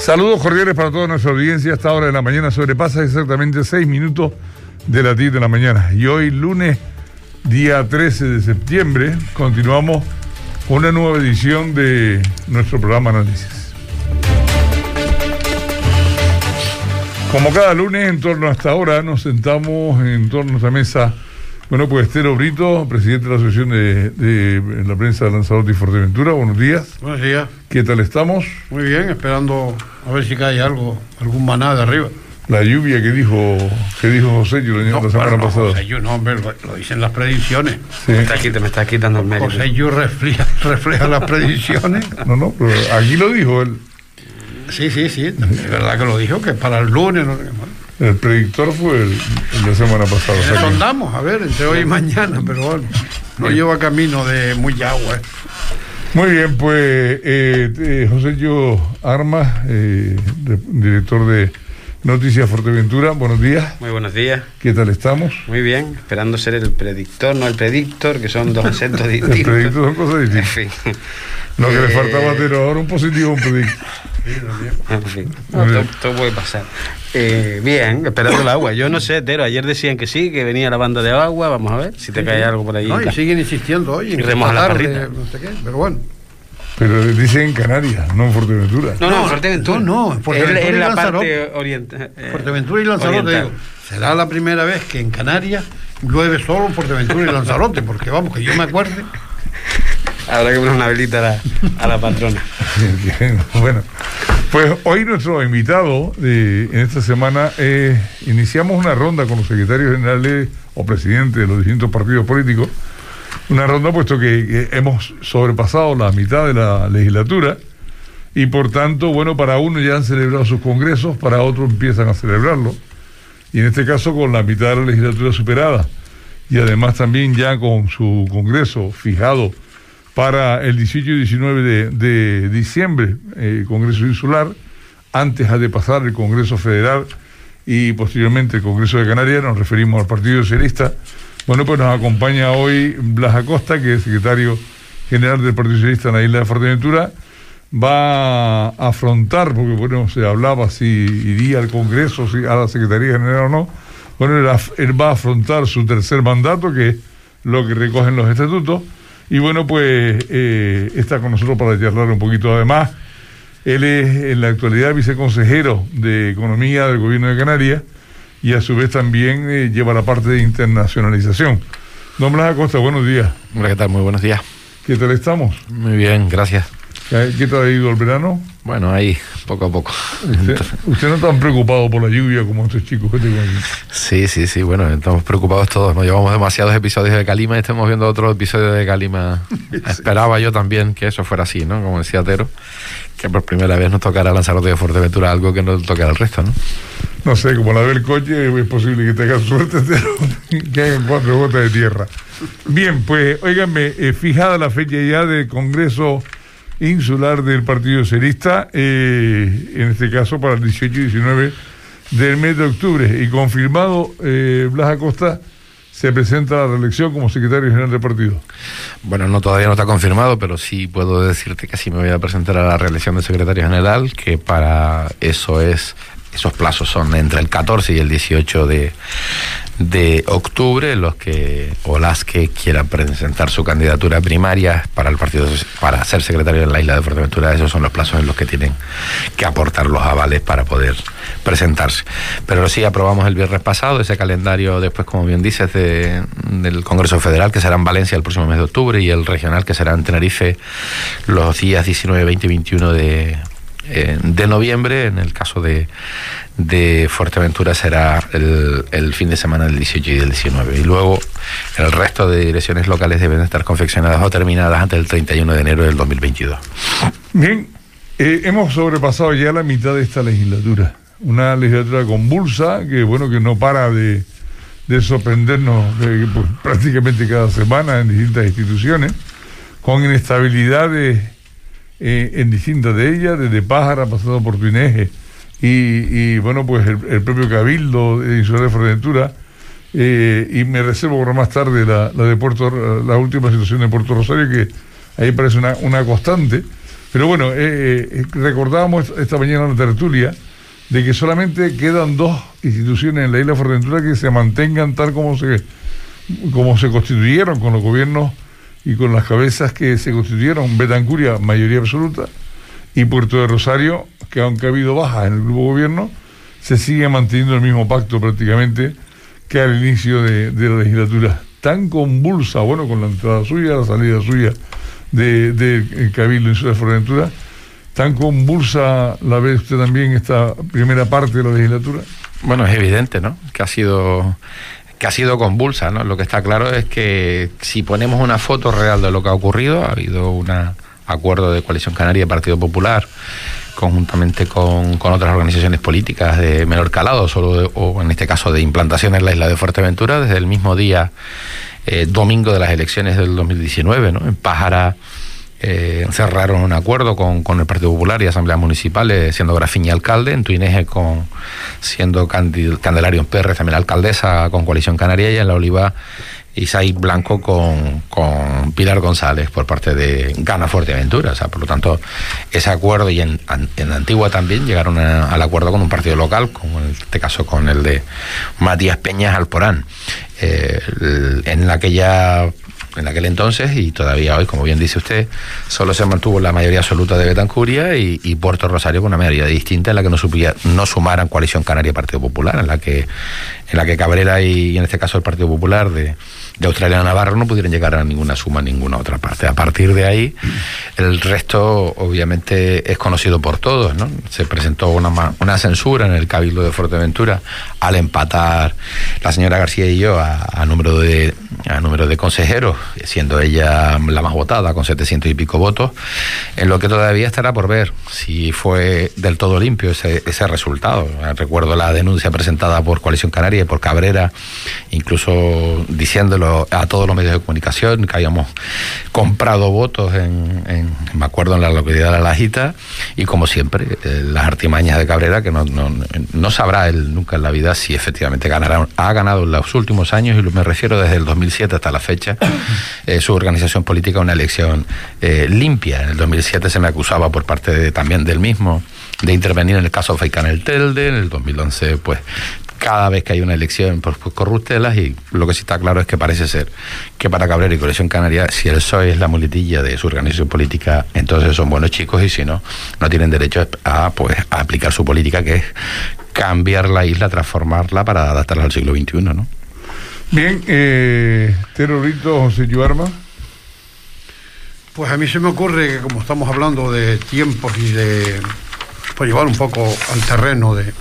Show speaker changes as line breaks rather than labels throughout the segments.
Saludos cordiales para toda nuestra audiencia. A esta hora de la mañana sobrepasa exactamente 6 minutos de las 10 de la mañana. Y hoy, lunes, día 13 de septiembre, continuamos con una nueva edición de nuestro programa Análisis. Como cada lunes, en torno a esta hora, nos sentamos en torno a nuestra mesa. Bueno, pues Estero Brito, presidente de la Asociación de la Prensa de Lanzarote y Fuerteventura. Buenos días.
Buenos días.
¿Qué tal estamos?
Muy bien, esperando a ver si cae algo, algún maná de arriba.
La lluvia que dijo José Yu la semana pasada.
José Yu, no, hombre, lo dicen las predicciones.
Sí.
Me está quitando el mérito.
José Yu refleja las predicciones.
No, pero aquí lo dijo él.
Sí, es verdad que lo dijo, que para el lunes. No,
el predictor fue el de la semana pasada.
Eso andamos, a ver, entre hoy y mañana, pero bueno, no lleva camino de muy agua.
Muy bien, pues José Yu Armas, director de Noticias Fuerteventura, buenos días.
Muy buenos días.
¿Qué tal estamos?
Muy bien, esperando ser el predictor, no el predictor, que son dos acentos distintos.
El predictor son cosas distintas.
En fin.
Lo que le faltaba a Tero ahora, un positivo, un predictor.
En fin, todo puede pasar. Bien, esperando el agua. Yo no sé, Tero, ayer decían que sí, que venía la banda de agua, vamos a ver si te cae algo por ahí.
No, y siguen insistiendo hoy.
Y remoja la parrilla.
No sé qué, pero bueno.
Pero dicen en Canarias, no en Fuerteventura.
No, en Fuerteventura.
No, Fuerteventura
es
y
la
Lanzarote.
parte oriental.
Fuerteventura y Lanzarote, digo. Será la primera vez que en Canarias llueve solo en Fuerteventura y Lanzarote, porque vamos, que yo me acuerde.
Habrá que poner una velita a la patrona.
Bueno, pues hoy nuestro invitado en esta semana, iniciamos una ronda con los secretarios generales o presidentes de los distintos partidos políticos. Una ronda puesto que hemos sobrepasado la mitad de la legislatura y por tanto, bueno, para unos ya han celebrado sus congresos, para otros empiezan a celebrarlo. Y en este caso con la mitad de la legislatura superada y además también ya con su congreso fijado para el 18 y 19 de diciembre, Congreso Insular, antes ha de pasar el Congreso Federal y posteriormente el Congreso de Canarias, nos referimos al Partido Socialista. Bueno, pues nos acompaña hoy Blas Acosta, que es secretario general del Partido Socialista en la isla de Fuerteventura. Va a afrontar, porque bueno, se hablaba si iría al Congreso, si a la Secretaría General o no. Bueno, él va a afrontar su tercer mandato, que es lo que recogen los estatutos. Y bueno, pues está con nosotros para charlar un poquito. Además, él es en la actualidad viceconsejero de Economía del Gobierno de Canarias y a su vez también lleva la parte de internacionalización. Don Blas Acosta, buenos días.
Hola, ¿qué tal? Muy buenos días.
¿Qué tal estamos?
Muy bien, gracias.
¿Qué tal ha ido el verano?
Bueno, ahí, poco a poco.
¿Usted no está tan preocupado por la lluvia como estos chicos que tengo aquí?
Sí, bueno, estamos preocupados todos. Nos llevamos demasiados episodios de Calima y estamos viendo otro episodio de Calima. Esperaba yo también que eso fuera así, ¿no? Como decía Tero, que por primera vez nos tocara Lanzarote de Fuerteventura, algo que no tocara al resto, ¿no? No
sé, como la ve el coche, es posible que tenga suerte, Tero, que hagan 4 gotas de tierra. Bien, pues, óiganme, fijada la fecha ya del Congreso Insular del Partido Socialista, en este caso para el 18 y 19 del mes de octubre, y confirmado, Blas Acosta se presenta a la reelección como secretario general del partido.
Bueno, todavía no está confirmado, pero sí puedo decirte que sí me voy a presentar a la reelección de secretario general, que para eso esos plazos son entre el 14 y el 18 de octubre, los que o las que quieran presentar su candidatura primaria para el partido, para ser secretario de la isla de Fuerteventura. Esos son los plazos en los que tienen que aportar los avales para poder presentarse. Pero sí, aprobamos el viernes pasado ese calendario, después, como bien dices, del Congreso Federal, que será en Valencia el próximo mes de octubre, y el regional, que será en Tenerife los días 19, 20 y 21 de noviembre. En el caso de Fuerteventura será el fin de semana del 18 y del 19, y luego el resto de direcciones locales deben estar confeccionadas o terminadas antes del 31 de enero del 2022.
Bien, hemos sobrepasado ya la mitad de esta legislatura, una legislatura convulsa que bueno, que no para de sorprendernos pues, prácticamente cada semana en distintas instituciones, con inestabilidades en distintas de ellas, desde Pájara pasando por Tuineje y bueno, pues el propio Cabildo de Insular de Fuerteventura, y me reservo para más tarde la de la última situación de Puerto Rosario, que ahí parece una constante. Pero bueno, recordábamos esta mañana en la tertulia de que solamente quedan 2 instituciones en la isla de Fuerteventura que se mantengan tal como se constituyeron con los gobiernos y con las cabezas que se constituyeron. Betancuria, mayoría absoluta, y Puerto de Rosario, que aunque ha habido bajas en el grupo gobierno, se sigue manteniendo el mismo pacto prácticamente que al inicio de la legislatura. Tan convulsa, bueno, con la entrada suya, la salida suya del Cabildo en Ciudad de Fuerteventura, tan convulsa la ve usted también esta primera parte de la legislatura.
Bueno, es evidente, ¿no?, que ha sido convulsa, ¿no? Lo que está claro es que si ponemos una foto real de lo que ha ocurrido, ha habido un acuerdo de Coalición Canaria y Partido Popular conjuntamente con otras organizaciones políticas de menor calado, o en este caso de implantación en la isla de Fuerteventura, desde el mismo día domingo de las elecciones del 2019, ¿no? En Pájara cerraron un acuerdo con el Partido Popular y asambleas municipales, siendo Grafiña alcalde, en Tuineje siendo Candelario en Perres también alcaldesa con Coalición Canaria, y en La Oliva Isai Blanco con Pilar González por parte de Gana Fuerteventura. O sea, por lo tanto, ese acuerdo, y en Antigua también llegaron al acuerdo con un partido local, como en este caso con el de Matías Peñas Alporán. En aquel entonces, y todavía hoy, como bien dice usted, solo se mantuvo la mayoría absoluta de Betancuria y Puerto Rosario con una mayoría distinta en la que no sumaran Coalición Canaria y Partido Popular, en la que Cabrera y en este caso el Partido Popular de Australia Navarro no pudieron llegar a ninguna suma en ninguna otra parte. A partir de ahí, el resto obviamente es conocido por todos, ¿no? Se presentó una censura en el Cabildo de Fuerteventura al empatar la señora García y yo a número de consejeros, siendo ella la más votada con 700 y pico votos, en lo que todavía estará por ver si fue del todo limpio ese resultado. Recuerdo la denuncia presentada por Coalición Canaria y por Cabrera, incluso diciéndolo a todos los medios de comunicación, que habíamos comprado votos me acuerdo, en la localidad de La Lajita, y como siempre, las artimañas de Cabrera, que no sabrá él nunca en la vida si efectivamente ha ganado en los últimos años, y me refiero desde el 2007 hasta la fecha, su organización política una elección limpia. En el 2007 se me acusaba por parte también del mismo de intervenir en el caso Faikán el Telde. En el 2011, pues cada vez que hay una elección, pues corruptelas, y lo que sí está claro es que parece ser que para Cabrera y Coalición Canaria, si el PSOE es la muletilla de su organización política, entonces son buenos chicos, y si no tienen derecho a aplicar su política, que es cambiar la isla, transformarla para adaptarla al siglo XXI, ¿no?
Bien, Terrorito José Yuarma.
Pues a mí se me ocurre que, como estamos hablando de tiempos y por llevar un poco al terreno el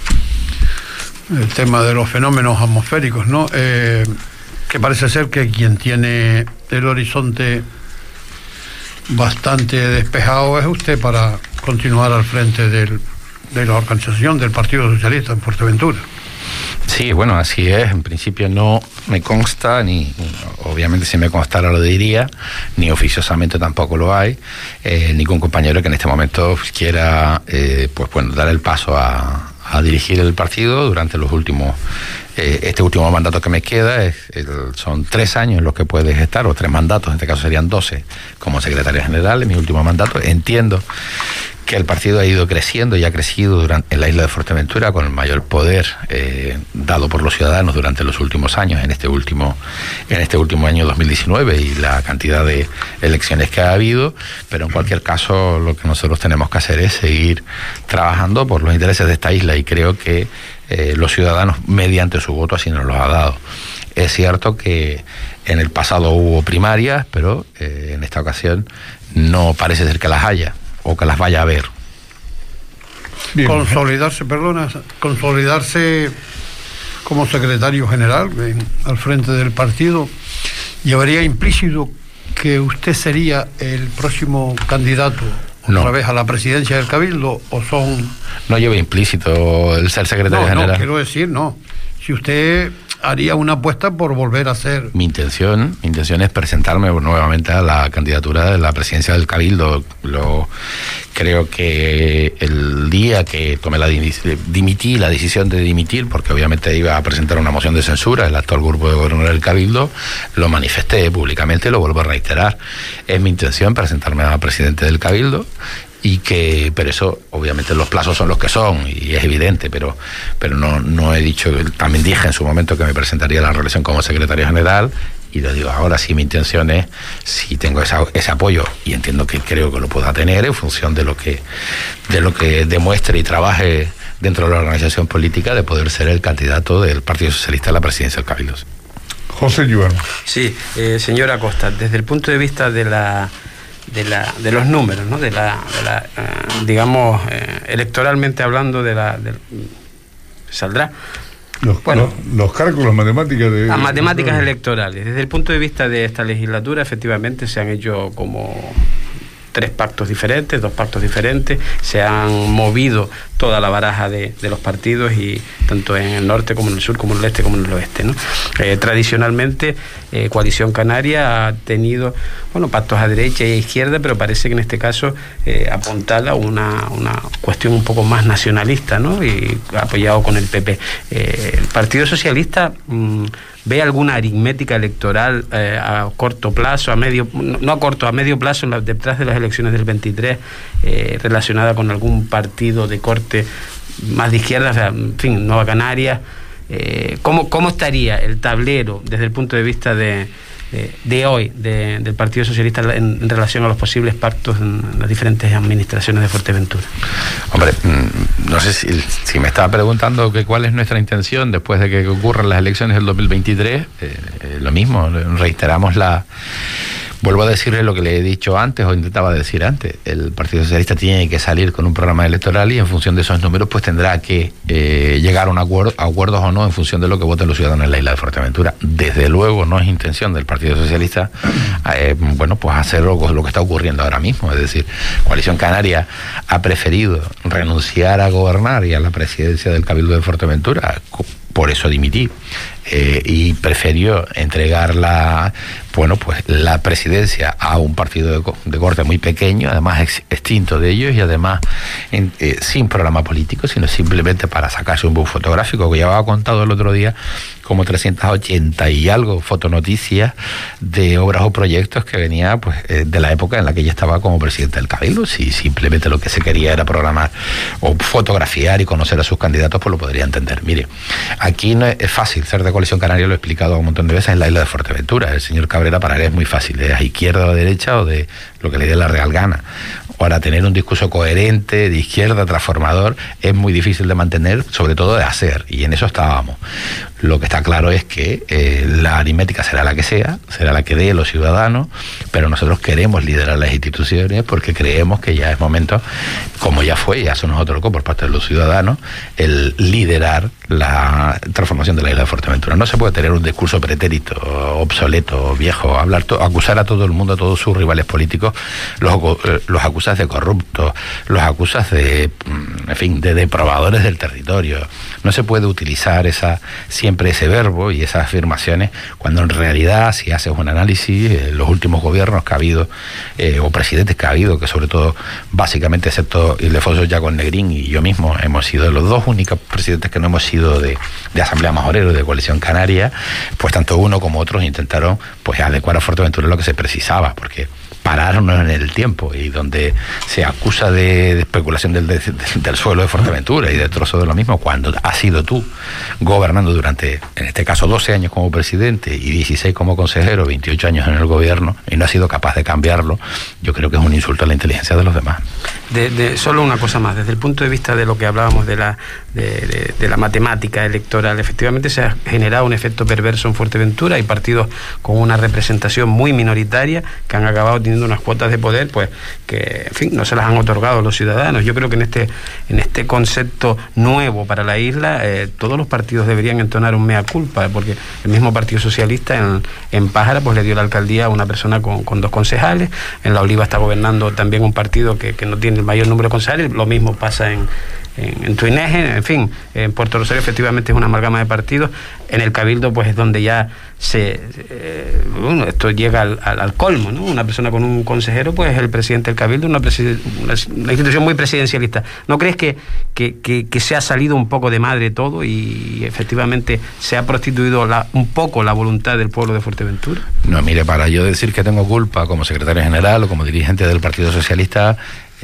tema de los fenómenos atmosféricos, ¿no? Que parece ser que quien tiene el horizonte bastante despejado es usted para continuar al frente de la organización del Partido Socialista en Fuerteventura.
Sí, bueno, así es. En principio no me consta, obviamente si me constara lo diría, ni oficiosamente tampoco lo hay, ningún compañero que en este momento quiera dar el paso a dirigir el partido durante los últimos, este último mandato que me queda. Son 3 años los que puedes estar, o 3 mandatos, en este caso serían 12 como secretario general en mi último mandato. Entiendo que el partido ha ido creciendo y ha crecido en la isla de Fuerteventura con el mayor poder dado por los ciudadanos durante los últimos años, en este último año 2019, y la cantidad de elecciones que ha habido. Pero en cualquier caso, lo que nosotros tenemos que hacer es seguir trabajando por los intereses de esta isla, y creo que los ciudadanos, mediante su voto, así nos lo ha dado. Es cierto que en el pasado hubo primarias, pero en esta ocasión no parece ser que las haya, o que las vaya a haber.
Bien.
Consolidarse como secretario general al frente del partido llevaría implícito que usted sería el próximo candidato otra vez a la presidencia del Cabildo, o son...
No lleva implícito el ser secretario general.
No, quiero decir, no. Si usted haría una apuesta por volver a ser...
Mi intención es presentarme nuevamente a la candidatura de la presidencia del Cabildo. Creo que el día que tomé la decisión de dimitir, porque obviamente iba a presentar una moción de censura el actual grupo de gobierno del Cabildo, lo manifesté públicamente y lo vuelvo a reiterar. Es mi intención presentarme a presidente del Cabildo, pero eso obviamente los plazos son los que son y es evidente, pero no he dicho, también dije en su momento que me presentaría a la reelección como secretario general, y lo digo ahora. Sí, mi intención es, si tengo ese apoyo, y entiendo que creo que lo pueda tener en función de lo que demuestre y trabaje dentro de la organización política, de poder ser el candidato del Partido Socialista a la presidencia del Cabildo.
José Lluano.
Sí, señora Costa, desde el punto de vista de los números, ¿no? Digamos, electoralmente hablando, saldrá.
Los cálculos, matemáticas
las matemáticas electorales. Desde el punto de vista de esta legislatura, efectivamente se han hecho como 3 pactos diferentes, 2 pactos diferentes, se han movido toda la baraja de los partidos, y tanto en el norte como en el sur, como en el este, como en el oeste, ¿no? Tradicionalmente, Coalición Canaria ha tenido, pactos a derecha y a izquierda, pero parece que en este caso apuntala una cuestión un poco más nacionalista, ¿no? Y apoyado con el PP. El Partido Socialista ¿ve alguna aritmética electoral a corto plazo, a medio plazo, detrás de las elecciones del 23, relacionada con algún partido de corte más de izquierda, o sea, en fin, Nueva Canarias? ¿Cómo estaría el tablero desde el punto de vista de hoy del Partido Socialista en relación a los posibles pactos en las diferentes administraciones de Fuerteventura?
Hombre, no sé si me estaba preguntando cuál es nuestra intención después de que ocurran las elecciones del 2023. Lo mismo, reiteramos vuelvo a decirle lo que le he dicho antes, o intentaba decir antes. El Partido Socialista tiene que salir con un programa electoral, y en función de esos números pues tendrá que llegar a acuerdos o no en función de lo que voten los ciudadanos en la isla de Fuerteventura. Desde luego no es intención del Partido Socialista pues hacer lo que está ocurriendo ahora mismo. Es decir, Coalición Canaria ha preferido renunciar a gobernar y a la presidencia del Cabildo de Fuerteventura. Por eso dimití, y prefirió entregar la presidencia a un partido de corte muy pequeño, además extinto de ellos, y además sin programa político, sino simplemente para sacarse un book fotográfico, que ya había contado el otro día como 380 y algo fotonoticias de obras o proyectos que venía de la época en la que ella estaba como presidente del Cabildo. Si simplemente lo que se quería era programar o fotografiar y conocer a sus candidatos, pues lo podría entender. Mire, aquí no es fácil ser de Coalición Canaria, lo he explicado un montón de veces, en la isla de Fuerteventura. El señor Cabrera para él es muy fácil, es a izquierda o a derecha, o de lo que le dé la real gana. Ahora, tener un discurso coherente, de izquierda, transformador, es muy difícil de mantener, sobre todo de hacer, y en eso estábamos. Lo que está claro es que la aritmética será la que sea, será la que dé los ciudadanos, pero nosotros queremos liderar las instituciones porque creemos que ya es momento, como ya se nos otorgó por parte de los ciudadanos, el liderar la transformación de la isla de Fuerteventura. No se puede tener un discurso pretérito, obsoleto, viejo, acusar a todo el mundo, a todos sus rivales políticos, los acusas de corruptos, los acusas de depravadores del territorio. No se puede utilizar siempre ese verbo y esas afirmaciones, cuando en realidad, si haces un análisis, los últimos gobiernos que ha habido, o presidentes que ha habido, que sobre todo, básicamente, excepto Ildefonso Yacón Negrín y yo mismo, hemos sido los 2 únicos presidentes que no hemos sido de Asamblea Majorero, de Coalición Canaria, pues tanto uno como otros intentaron adecuar a Fuerteventura lo que se precisaba, porque pararnos en el tiempo, y donde se acusa de especulación del suelo de Fuerteventura y de trozo de lo mismo, cuando has sido tú gobernando durante, en este caso, 12 años como presidente y 16 como consejero, 28 años en el gobierno, y no has sido capaz de cambiarlo, yo creo que es un insulto a la inteligencia de los demás.
Solo una cosa más, desde el punto de vista de lo que hablábamos de la matemática electoral, efectivamente se ha generado un efecto perverso en Fuerteventura. Hay partidos con una representación muy minoritaria que han acabado teniendo unas cuotas de poder que, en fin, no se las han otorgado los ciudadanos. Yo creo que en este concepto nuevo para la isla, todos los partidos deberían entonar un mea culpa, porque el mismo Partido Socialista en Pájara le dio la alcaldía a una persona con 2 concejales. En La Oliva está gobernando también un partido que no tiene el mayor número de concejales. Lo mismo pasa en Tuineje, en fin, en Puerto Rosario efectivamente es una amalgama de partidos. En el Cabildo pues es donde ya esto llega al colmo, ¿no? Una persona con un consejero pues es el presidente del Cabildo, una institución muy presidencialista. ¿No crees que se ha salido un poco de madre todo y efectivamente se ha prostituido un poco la voluntad del pueblo de Fuerteventura?
No, mire, para yo decir que tengo culpa como secretario general o como dirigente del Partido Socialista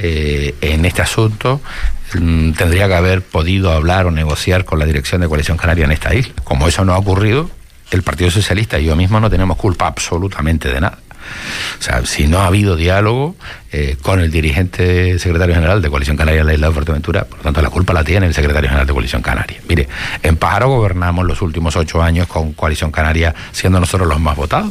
en este asunto, tendría que haber podido hablar o negociar con la dirección de Coalición Canaria en esta isla. Como eso no ha ocurrido, el Partido Socialista y yo mismo no tenemos culpa absolutamente de nada. O sea, si no ha habido diálogo con el dirigente secretario general de Coalición Canaria en la isla de Fuerteventura, por lo tanto la culpa la tiene el secretario general de Coalición Canaria. Mire, en Pájaro gobernamos los últimos 8 años con Coalición Canaria siendo nosotros los más votados.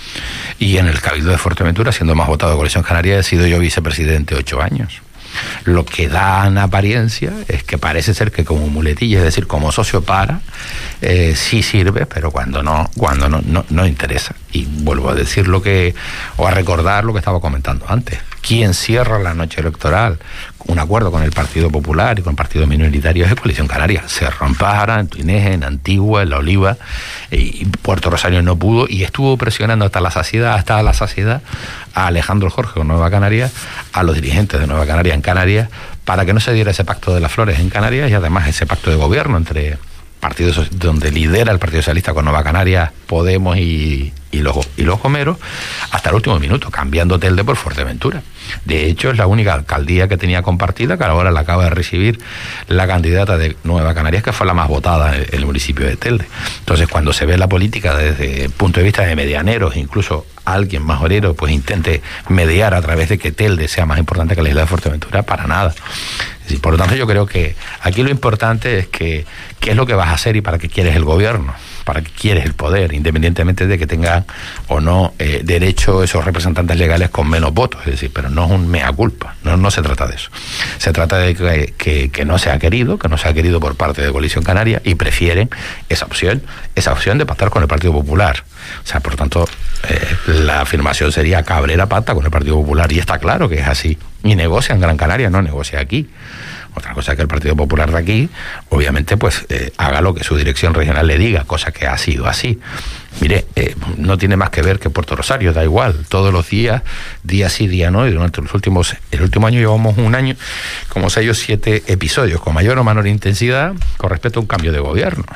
Y en el Cabildo de Fuerteventura, siendo más votado de Coalición Canaria, he sido yo vicepresidente 8 años. Lo que da en apariencia es que parece ser que como muletilla, es decir, como socio para, sí sirve, pero cuando no interesa. Y vuelvo a decir o a recordar lo que estaba comentando antes. Quien cierra la noche electoral un acuerdo con el Partido Popular y con partidos minoritarios es Coalición Canaria. Cerró en Pájara, en Tuineje, en Antigua, en La Oliva, y Puerto Rosario no pudo, y estuvo presionando hasta la saciedad a Alejandro Jorge con Nueva Canarias, a los dirigentes de Nueva Canaria en Canarias, para que no se diera ese pacto de las flores en Canarias y además ese pacto de gobierno entre partidos donde lidera el Partido Socialista con Nueva Canarias, Podemos y los Gomeros, hasta el último minuto, cambiando Telde por Fuerteventura. De hecho, es la única alcaldía que tenía compartida, que ahora la acaba de recibir la candidata de Nueva Canarias, que fue la más votada en el municipio de Telde. Entonces, cuando se ve la política desde el punto de vista de medianeros, incluso alguien más orero pues intente mediar a través de que Telde sea más importante que la isla de Fuerteventura, para nada. Es decir, por lo tanto, yo creo que aquí lo importante es qué es lo que vas a hacer y para qué quieres el gobierno, para qué quieres el poder, independientemente de que tengan o no derecho esos representantes legales con menos votos. Es decir, pero no es un mea culpa, no se trata de eso. Se trata de que no se ha querido, por parte de Coalición Canaria, y prefieren esa opción de pactar con el Partido Popular. O sea, por tanto, la afirmación sería: Cabrera pacta con el Partido Popular, y está claro que es así. Y negocia en Gran Canaria, no negocia aquí. Otra cosa es que el Partido Popular de aquí, obviamente, pues haga lo que su dirección regional le diga, cosa que ha sido así. Mire, no tiene más que ver que Puerto Rosario, da igual, todos los días, día sí, día no, y durante el último año llevamos un año, como 6 o 7 episodios, con mayor o menor intensidad, con respecto a un cambio de gobierno.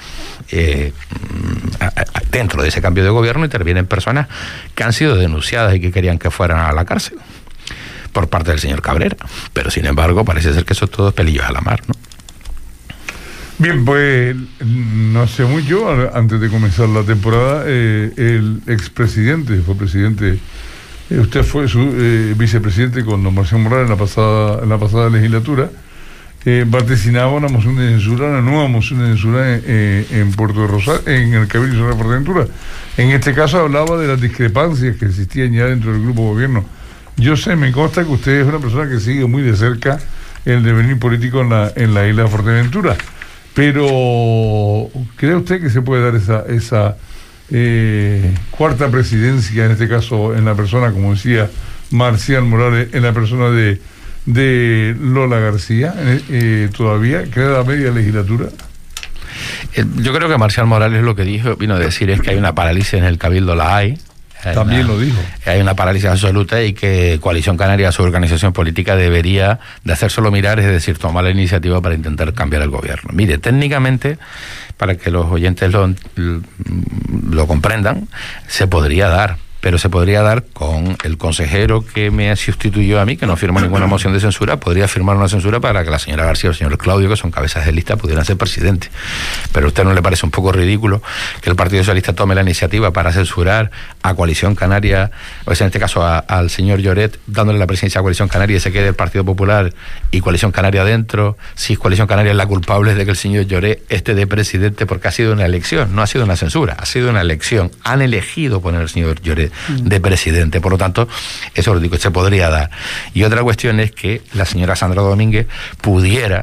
Dentro de ese cambio de gobierno intervienen personas que han sido denunciadas y que querían que fueran a la cárcel por parte del señor Cabrera, pero sin embargo parece ser que eso todo es pelillos a la mar, ¿no?
Bien, pues no hace mucho, antes de comenzar la temporada, el expresidente fue presidente, usted fue su vicepresidente con don Marcial Morales en la pasada legislatura, vaticinaba una moción de censura, una nueva moción de censura en Puerto Rosario, en el Cabildo de Fuerteventura. En este caso hablaba de las discrepancias que existían ya dentro del grupo de gobierno. Yo sé, me consta que usted es una persona que sigue muy de cerca el devenir político en la isla de Fuerteventura, pero ¿cree usted que se puede dar esa cuarta presidencia, en este caso en la persona, como decía Marcial Morales, en la persona de Lola García, todavía queda media legislatura?
Yo creo que Marcial Morales lo que vino a decir es que hay una parálisis en el Cabildo, la hay.
También lo dijo.
Hay una parálisis absoluta y que Coalición Canaria, su organización política, debería de hacérselo mirar, es decir, tomar la iniciativa para intentar cambiar el gobierno. Mire, técnicamente, para que los oyentes lo comprendan, se podría dar, pero se podría dar con el consejero que me sustituyó a mí, que no firmó ninguna moción de censura, podría firmar una censura para que la señora García o el señor Claudio, que son cabezas de lista, pudieran ser presidentes. Pero ¿a usted no le parece un poco ridículo que el Partido Socialista tome la iniciativa para censurar a Coalición Canaria, o sea, en este caso al señor Lloret, dándole la presidencia a Coalición Canaria y se quede el Partido Popular y Coalición Canaria adentro? Si Coalición Canaria es la culpable de que el señor Lloret esté de presidente, porque ha sido una elección, no ha sido una censura, ha sido una elección. Han elegido poner al señor Lloret de presidente, por lo tanto, eso lo digo, se podría dar. Y otra cuestión es que la señora Sandra Domínguez pudiera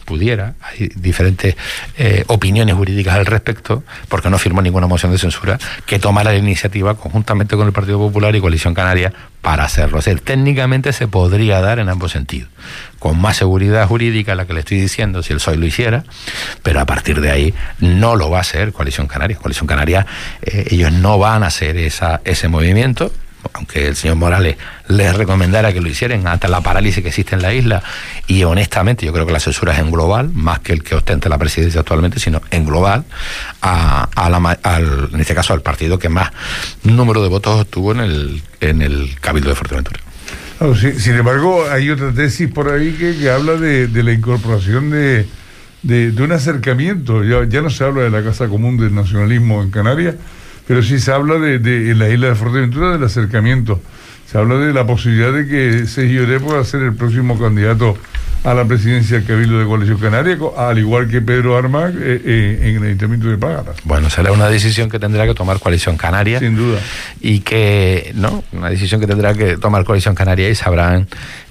hay diferentes opiniones jurídicas al respecto, porque no firmó ninguna moción de censura, que tomara la iniciativa conjuntamente con el Partido Popular y Coalición Canaria para hacerlo. O sea, técnicamente se podría dar en ambos sentidos, con más seguridad jurídica, la que le estoy diciendo, si el PSOE lo hiciera, pero a partir de ahí no lo va a hacer Coalición Canaria. Coalición Canaria, ellos no van a hacer ese movimiento, aunque el señor Morales les recomendara que lo hicieran ante la parálisis que existe en la isla, y honestamente yo creo que la censura es en global, más que el que ostenta la presidencia actualmente, sino en global, en este caso al partido que más número de votos obtuvo en el Cabildo de Fuerteventura.
Claro, sin embargo, hay otra tesis por ahí que habla de la incorporación de un acercamiento. Ya no se habla de la Casa Común del Nacionalismo en Canarias, pero sí se habla en la isla de Fuerteventura del acercamiento. Se habla de la posibilidad de que Sergio Lloret pueda ser el próximo candidato a la presidencia del Cabildo de Coalición Canaria, al igual que Pedro Armas en el Ayuntamiento de Págara.
Bueno, será una decisión que tendrá que tomar Coalición Canaria.
Sin duda.
Y una decisión que tendrá que tomar Coalición Canaria, y sabrán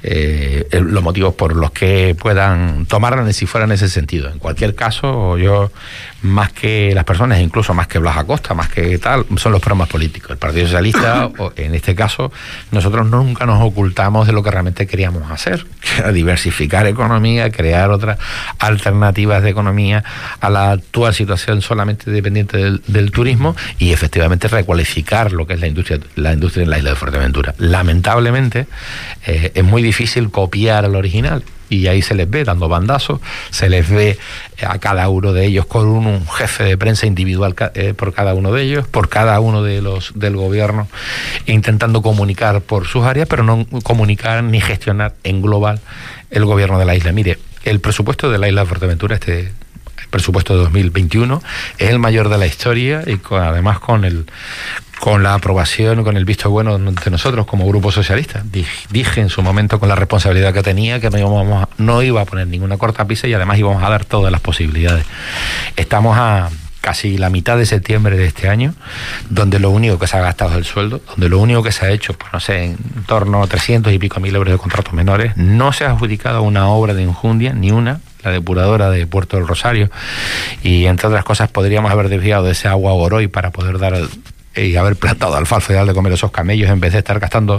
los motivos por los que puedan tomarla, si fuera en ese sentido. En cualquier caso, yo, más que las personas, incluso más que Blas Acosta, más que tal, son los programas políticos. El Partido Socialista, en este caso, nosotros nunca nos ocultamos de lo que realmente queríamos hacer, que era diversificar economía, crear otras alternativas de economía a la actual situación solamente dependiente del turismo, y efectivamente recualificar lo que es la industria en la isla de Fuerteventura. Lamentablemente es muy difícil copiar al original, y ahí se les ve dando bandazos, se les ve a cada uno de ellos con un jefe de prensa individual por cada uno de ellos, por cada uno de los del gobierno, intentando comunicar por sus áreas, pero no comunicar ni gestionar en global el gobierno de la isla. Mire, el presupuesto de la isla de Fuerteventura, el presupuesto de 2021, es el mayor de la historia, y además con la aprobación, con el visto bueno de nosotros como Grupo Socialista. Dije en su momento, con la responsabilidad que tenía, que no iba a poner ninguna cortapisa, y además íbamos a dar todas las posibilidades. Estamos a casi la mitad de septiembre de este año, donde lo único que se ha gastado es el sueldo, donde lo único que se ha hecho, pues no sé, en torno a 300 y pico mil euros de contratos menores. No se ha adjudicado una obra de enjundia, ni una, la depuradora de Puerto del Rosario, y entre otras cosas podríamos haber desviado de ese agua a Oroy para poder dar y haber plantado alfalfa y darle de comer a esos camellos, en vez de estar gastando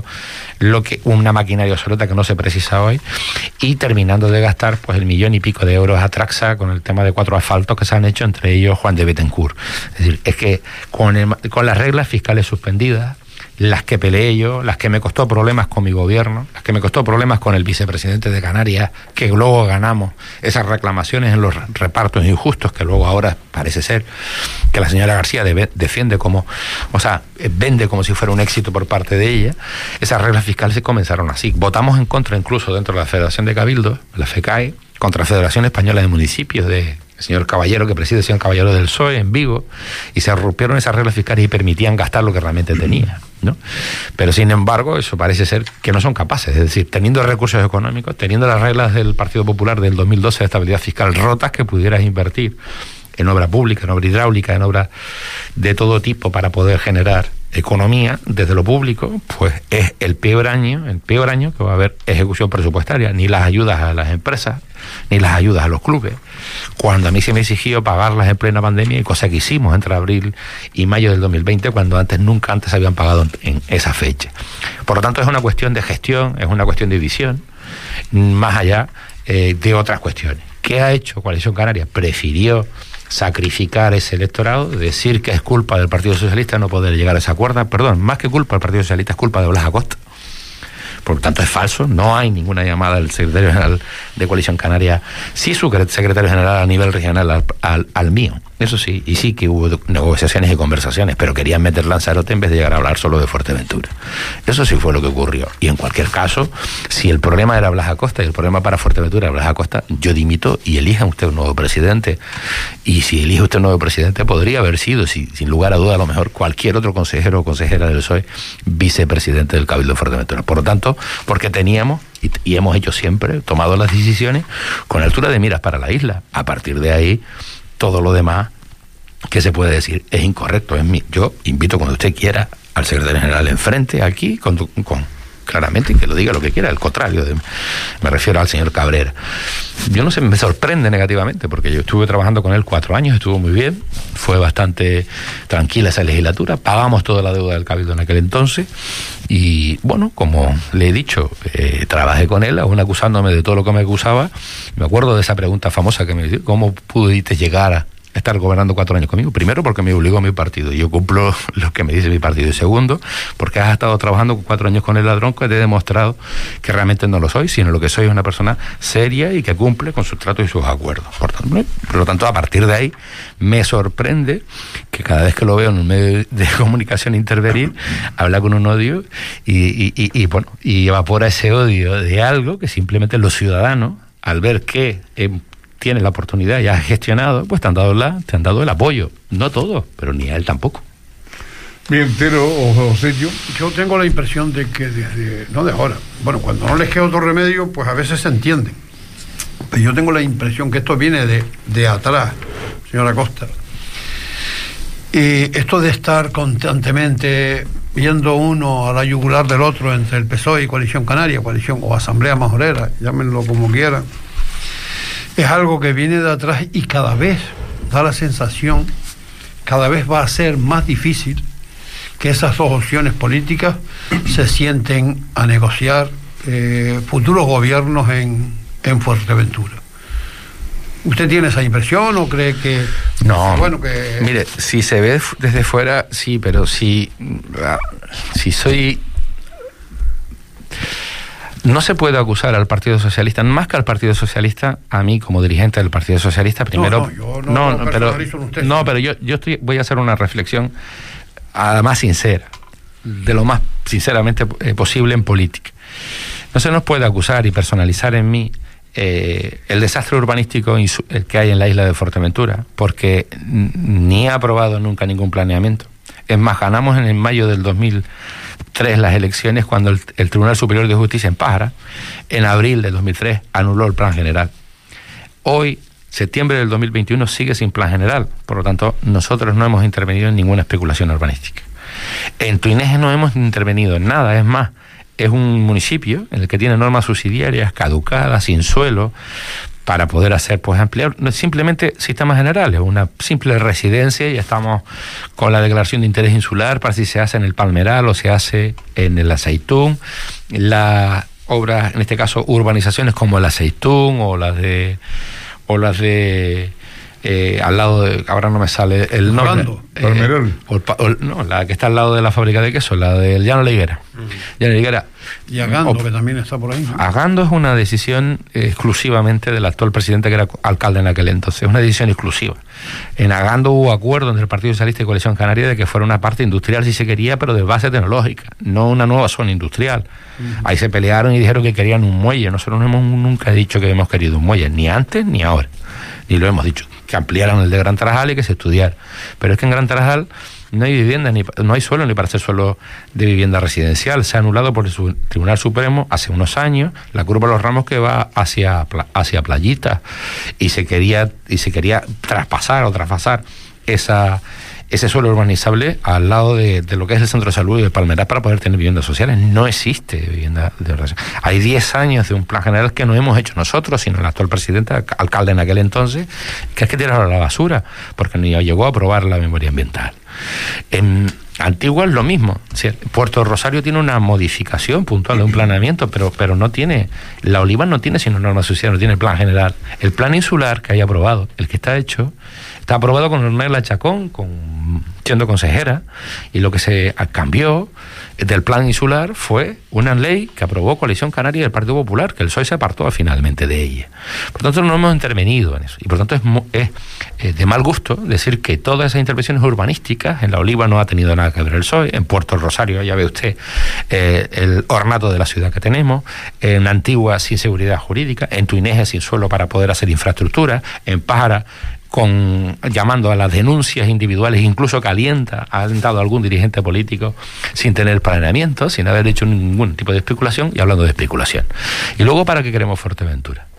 una maquinaria obsoleta que no se precisa hoy, y terminando de gastar pues el 1 millón y pico de euros a Traxa con el tema de 4 asfaltos que se han hecho, entre ellos Juan de Bettencourt. Es decir, es que con las reglas fiscales suspendidas, las que peleé yo, las que me costó problemas con mi gobierno, las que me costó problemas con el vicepresidente de Canarias, que luego ganamos esas reclamaciones en los repartos injustos, que luego ahora parece ser que la señora García defiende vende como si fuera un éxito por parte de ella. Esas reglas fiscales se comenzaron así. Votamos en contra incluso dentro de la Federación de Cabildos, la FECAE, contra la Federación Española de Municipios el señor Caballero, que preside el señor Caballero del PSOE en Vigo, y se rompieron esas reglas fiscales y permitían gastar lo que realmente tenía, ¿no? Pero sin embargo, eso parece ser que no son capaces. Es decir, teniendo recursos económicos, teniendo las reglas del Partido Popular del 2012 de estabilidad fiscal rotas, que pudieras invertir en obra pública, en obra hidráulica, en obra de todo tipo para poder generar economía desde lo público, pues es el peor año que va a haber ejecución presupuestaria, ni las ayudas a las empresas, ni las ayudas a los clubes. Cuando a mí se me exigió pagarlas en plena pandemia, y cosa que hicimos entre abril y mayo del 2020, cuando nunca antes habían pagado en esa fecha. Por lo tanto, es una cuestión de gestión, es una cuestión de visión, más allá de otras cuestiones. ¿Qué ha hecho Coalición Canaria? Prefirió sacrificar ese electorado, decir que es culpa del Partido Socialista no poder llegar a ese acuerdo. Perdón, más que culpa del Partido Socialista, es culpa de Blas Acosta. Por lo tanto, es falso, no hay ninguna llamada del secretario general de Coalición Canaria, sí su secretario general a nivel regional al mío, eso sí, y sí que hubo negociaciones y conversaciones, pero querían meter Lanzarote en vez de llegar a hablar solo de Fuerteventura. Eso sí fue lo que ocurrió. Y en cualquier caso, si el problema era Blas Acosta y el problema para Fuerteventura era Blas Acosta, yo dimito y elija usted un nuevo presidente. Y si elige usted un nuevo presidente, podría haber sido, sin lugar a duda, a lo mejor cualquier otro consejero o consejera del PSOE, vicepresidente del Cabildo de Fuerteventura. Por lo tanto, porque teníamos y hemos hecho siempre, tomado las decisiones con altura de miras para la isla. A partir de ahí, todo lo demás que se puede decir es incorrecto. Yo invito cuando usted quiera al secretario general enfrente, aquí, con claramente, y que lo diga lo que quiera, al contrario, me refiero al señor Cabrera. Yo no sé, me sorprende negativamente, porque yo estuve trabajando con él 4 años, estuvo muy bien, fue bastante tranquila esa legislatura, pagamos toda la deuda del Cabildo en aquel entonces, y bueno, como le he dicho, trabajé con él, aún acusándome de todo lo que me acusaba. Me acuerdo de esa pregunta famosa que me dijo: ¿cómo pudiste llegar a estar gobernando 4 años conmigo? Primero, porque me obligó mi partido, y yo cumplo lo que me dice mi partido. Y segundo, porque has estado trabajando 4 años con el ladrón, que te he demostrado que realmente no lo soy, sino lo que soy es una persona seria y que cumple con sus tratos y sus acuerdos. Por lo tanto, a partir de ahí, me sorprende que cada vez que lo veo en un medio de comunicación intervenir, habla con un odio y bueno, y evapora ese odio de algo que simplemente los ciudadanos, al ver que tienes la oportunidad y has gestionado, pues te han dado el apoyo. No todos, pero ni a él tampoco.
Bien, Tero o José,
yo tengo la impresión de que no de ahora, bueno, cuando no les queda otro remedio, pues a veces se entienden. Pero yo tengo la impresión que esto viene de atrás, señora Costa. Y esto de estar constantemente viendo uno a la yugular del otro entre el PSOE y Coalición Canaria, coalición o Asamblea Majorera, llámenlo como quieran, es algo que viene de atrás y cada vez da la sensación, cada vez va a ser más difícil que esas dos opciones políticas se sienten a negociar futuros gobiernos en Fuerteventura. ¿Usted tiene esa impresión o cree que...?
No,
bueno, que...
Mire, si se ve desde fuera, sí, pero si soy... No se puede acusar al Partido Socialista, más que al Partido Socialista, a mí como dirigente del Partido Socialista, primero... Pero yo voy a hacer una reflexión más sincera, de lo más sinceramente posible en política. No se nos puede acusar y personalizar en mí el desastre urbanístico que hay en la isla de Fuerteventura, porque ni he aprobado nunca ningún planeamiento. Es más, ganamos en mayo del 2003 las elecciones cuando el Tribunal Superior de Justicia en Pájara, en abril del 2003, anuló el plan general. Hoy, septiembre del 2021, sigue sin plan general. Por lo tanto, nosotros no hemos intervenido en ninguna especulación urbanística. En Tuineje no hemos intervenido en nada. Es más, es un municipio en el que tiene normas subsidiarias caducadas, sin suelo, para poder hacer, pues, ampliar simplemente sistemas generales, una simple residencia, y estamos con la declaración de interés insular para si se hace en el Palmeral o se hace en el Aceitún. Las obras, en este caso urbanizaciones como el Aceitún o las de al lado de, ahora no me sale el nombre,
Palmeral.
No, la que está al lado de la fábrica de queso, la del Llano La Higuera. Llano La Higuera.
Y Agando, que también está por ahí, ¿no?
Agando es una decisión exclusivamente del actual presidente, que era alcalde en aquel entonces, es una decisión exclusiva. En Agando hubo acuerdo entre el Partido Socialista y Coalición Canaria de que fuera una parte industrial si se quería, pero de base tecnológica, no una nueva zona industrial. Ahí se pelearon y dijeron que querían un muelle. Nosotros no hemos nunca dicho que hemos querido un muelle, ni antes ni ahora, ni lo hemos dicho. Que ampliaran el de Gran Tarajal y que se estudiara. Pero es que en Gran Tarajal no hay vivienda, no hay suelo ni para hacer suelo de vivienda residencial. Se ha anulado por el Tribunal Supremo hace unos años la curva de los Ramos que va hacia Playita, y se quería traspasar ese suelo urbanizable al lado de lo que es el centro de salud y el Palmeral para poder tener viviendas sociales. No existe vivienda de verdad. Hay 10 años de un plan general que no hemos hecho nosotros, sino el actual presidente, alcalde en aquel entonces, que es que tirarlo a la basura, porque ni llegó a aprobar la memoria ambiental. En Antigua es lo mismo. Puerto Rosario tiene una modificación puntual de un planeamiento, pero no tiene, La Oliva no tiene sino norma social, no tiene plan general. El plan insular que hay aprobado, el que está hecho, está aprobado con Ornella Chacón, siendo consejera, y lo que se cambió del plan insular fue una ley que aprobó Coalición Canaria y el Partido Popular, que el PSOE se apartó finalmente de ella. Por tanto, no hemos intervenido en eso, y por tanto es de mal gusto decir que todas esas intervenciones urbanísticas, en La Oliva no ha tenido nada que ver el PSOE, en Puerto Rosario ya ve usted el ornato de la ciudad que tenemos, en Antigua sin seguridad jurídica, en Tuineje sin suelo para poder hacer infraestructura, en Pájara llamando a las denuncias individuales, incluso ha alentado a algún dirigente político sin tener planeamiento, sin haber hecho ningún tipo de especulación, y hablando de especulación. Y luego, ¿para qué queremos Fuerteventura?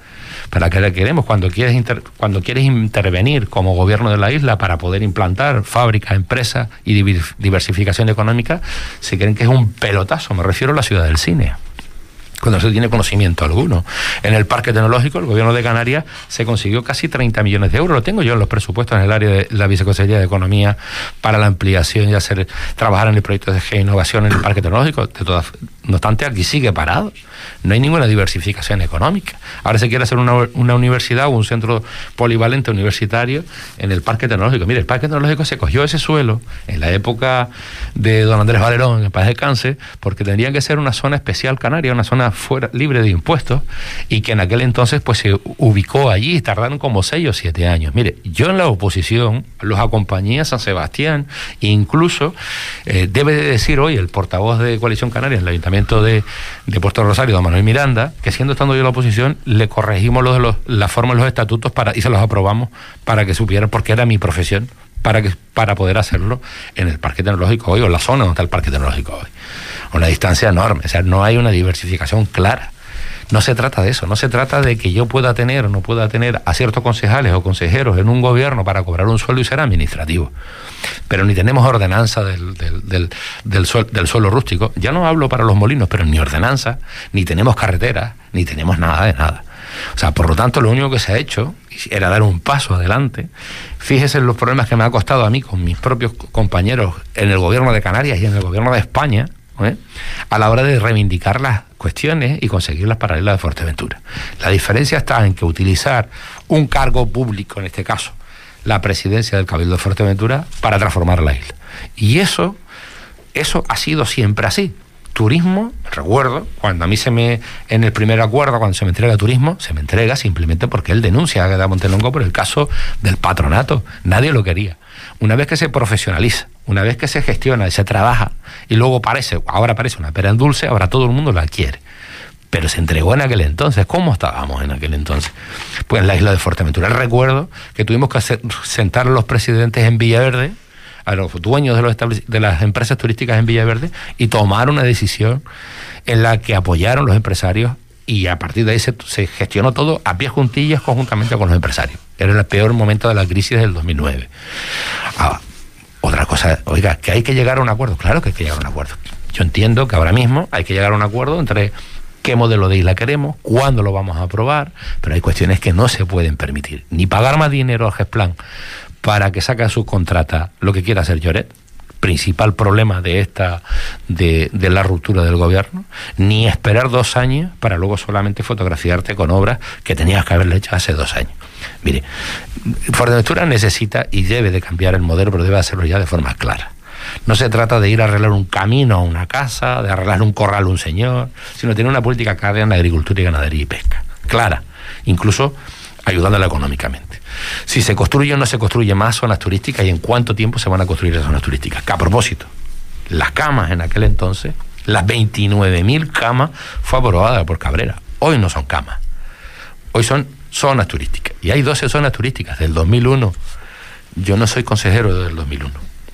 ¿Para qué la queremos? Cuando quieres intervenir como gobierno de la isla para poder implantar fábricas, empresas y diversificación económica, se creen que es un pelotazo. Me refiero a la ciudad del cine, cuando no se tiene conocimiento alguno. En el Parque Tecnológico, el gobierno de Canarias se consiguió casi 30 millones de euros. Lo tengo yo en los presupuestos en el área de la Viceconsejería de Economía para la ampliación y trabajar en el proyecto de innovación en el Parque Tecnológico. No obstante, aquí sigue parado. No hay ninguna diversificación económica. Ahora se quiere hacer una universidad o un centro polivalente universitario en el Parque Tecnológico. Mire, el Parque Tecnológico se cogió ese suelo en la época de don Andrés Valerón, en paz descanse, porque tendría que ser una zona especial canaria, una zona fuera libre de impuestos, y que en aquel entonces pues se ubicó allí y tardaron como 6 o 7 años. Mire, yo en la oposición los acompañé a San Sebastián, e incluso debe de decir hoy el portavoz de Coalición Canaria en el Ayuntamiento de Puerto Rosario, don Manuel Miranda, que estando yo en la oposición le corregimos la forma de los estatutos y se los aprobamos para que supieran, porque era mi profesión, para poder hacerlo en el Parque Tecnológico hoy, o en la zona donde está el Parque Tecnológico hoy. Una distancia enorme, o sea, no hay una diversificación clara. No se trata de eso, no se trata de que yo pueda tener o no pueda tener a ciertos concejales o consejeros en un gobierno para cobrar un sueldo y ser administrativo. Pero ni tenemos ordenanza del suelo rústico. Ya no hablo para los molinos, pero ni ordenanza, ni tenemos carreteras, ni tenemos nada de nada. O sea, por lo tanto, lo único que se ha hecho era dar un paso adelante. Fíjese en los problemas que me ha costado a mí con mis propios compañeros en el gobierno de Canarias y en el gobierno de España, a la hora de reivindicar las cuestiones y conseguirlas para la isla de Fuerteventura. La diferencia está en que utilizar un cargo público, en este caso la presidencia del Cabildo de Fuerteventura, para transformar la isla. Y eso ha sido siempre así. Turismo, recuerdo, cuando a mí en el primer acuerdo, cuando se me entrega turismo, se me entrega simplemente porque él denuncia a Agueda Montelongo por el caso del patronato. Nadie lo quería. Una vez que se profesionaliza, una vez que se gestiona y se trabaja, y luego ahora parece una pera en dulce, ahora todo el mundo la quiere. Pero se entregó en aquel entonces. ¿Cómo estábamos en aquel entonces? Pues en la isla de Fuerteventura. Recuerdo que tuvimos que sentar a los presidentes en Villaverde, a los dueños de las empresas turísticas en Villaverde, y tomar una decisión en la que apoyaron los empresarios, y a partir de ahí se gestionó todo a pie juntillas conjuntamente con los empresarios. Era el peor momento de la crisis del 2009. Otra cosa, oiga, que hay que llegar a un acuerdo. Claro que hay que llegar a un acuerdo. Yo entiendo que ahora mismo hay que llegar a un acuerdo entre qué modelo de isla queremos, cuándo lo vamos a aprobar, pero hay cuestiones que no se pueden permitir. Ni pagar más dinero al GESPLAN para que saque a su contrata lo que quiera hacer Lloret, principal problema de la ruptura del gobierno, ni esperar 2 años para luego solamente fotografiarte con obras que tenías que haberle hecho hace 2 años. Mire, Fuerteventura necesita y debe de cambiar el modelo, pero debe hacerlo ya de forma clara. No se trata de ir a arreglar un camino a una casa, de arreglar un corral a un señor, sino tener una política clara en la agricultura y ganadería y pesca, clara, incluso ayudándola económicamente. Si se construye o no se construye más zonas turísticas, y en cuánto tiempo se van a construir esas zonas turísticas. Que a propósito, las camas en aquel entonces, las 29.000 camas, fue aprobada por Cabrera. Hoy no son camas, hoy son zonas turísticas. Y hay 12 zonas turísticas del 2001. Yo no soy consejero del 2001,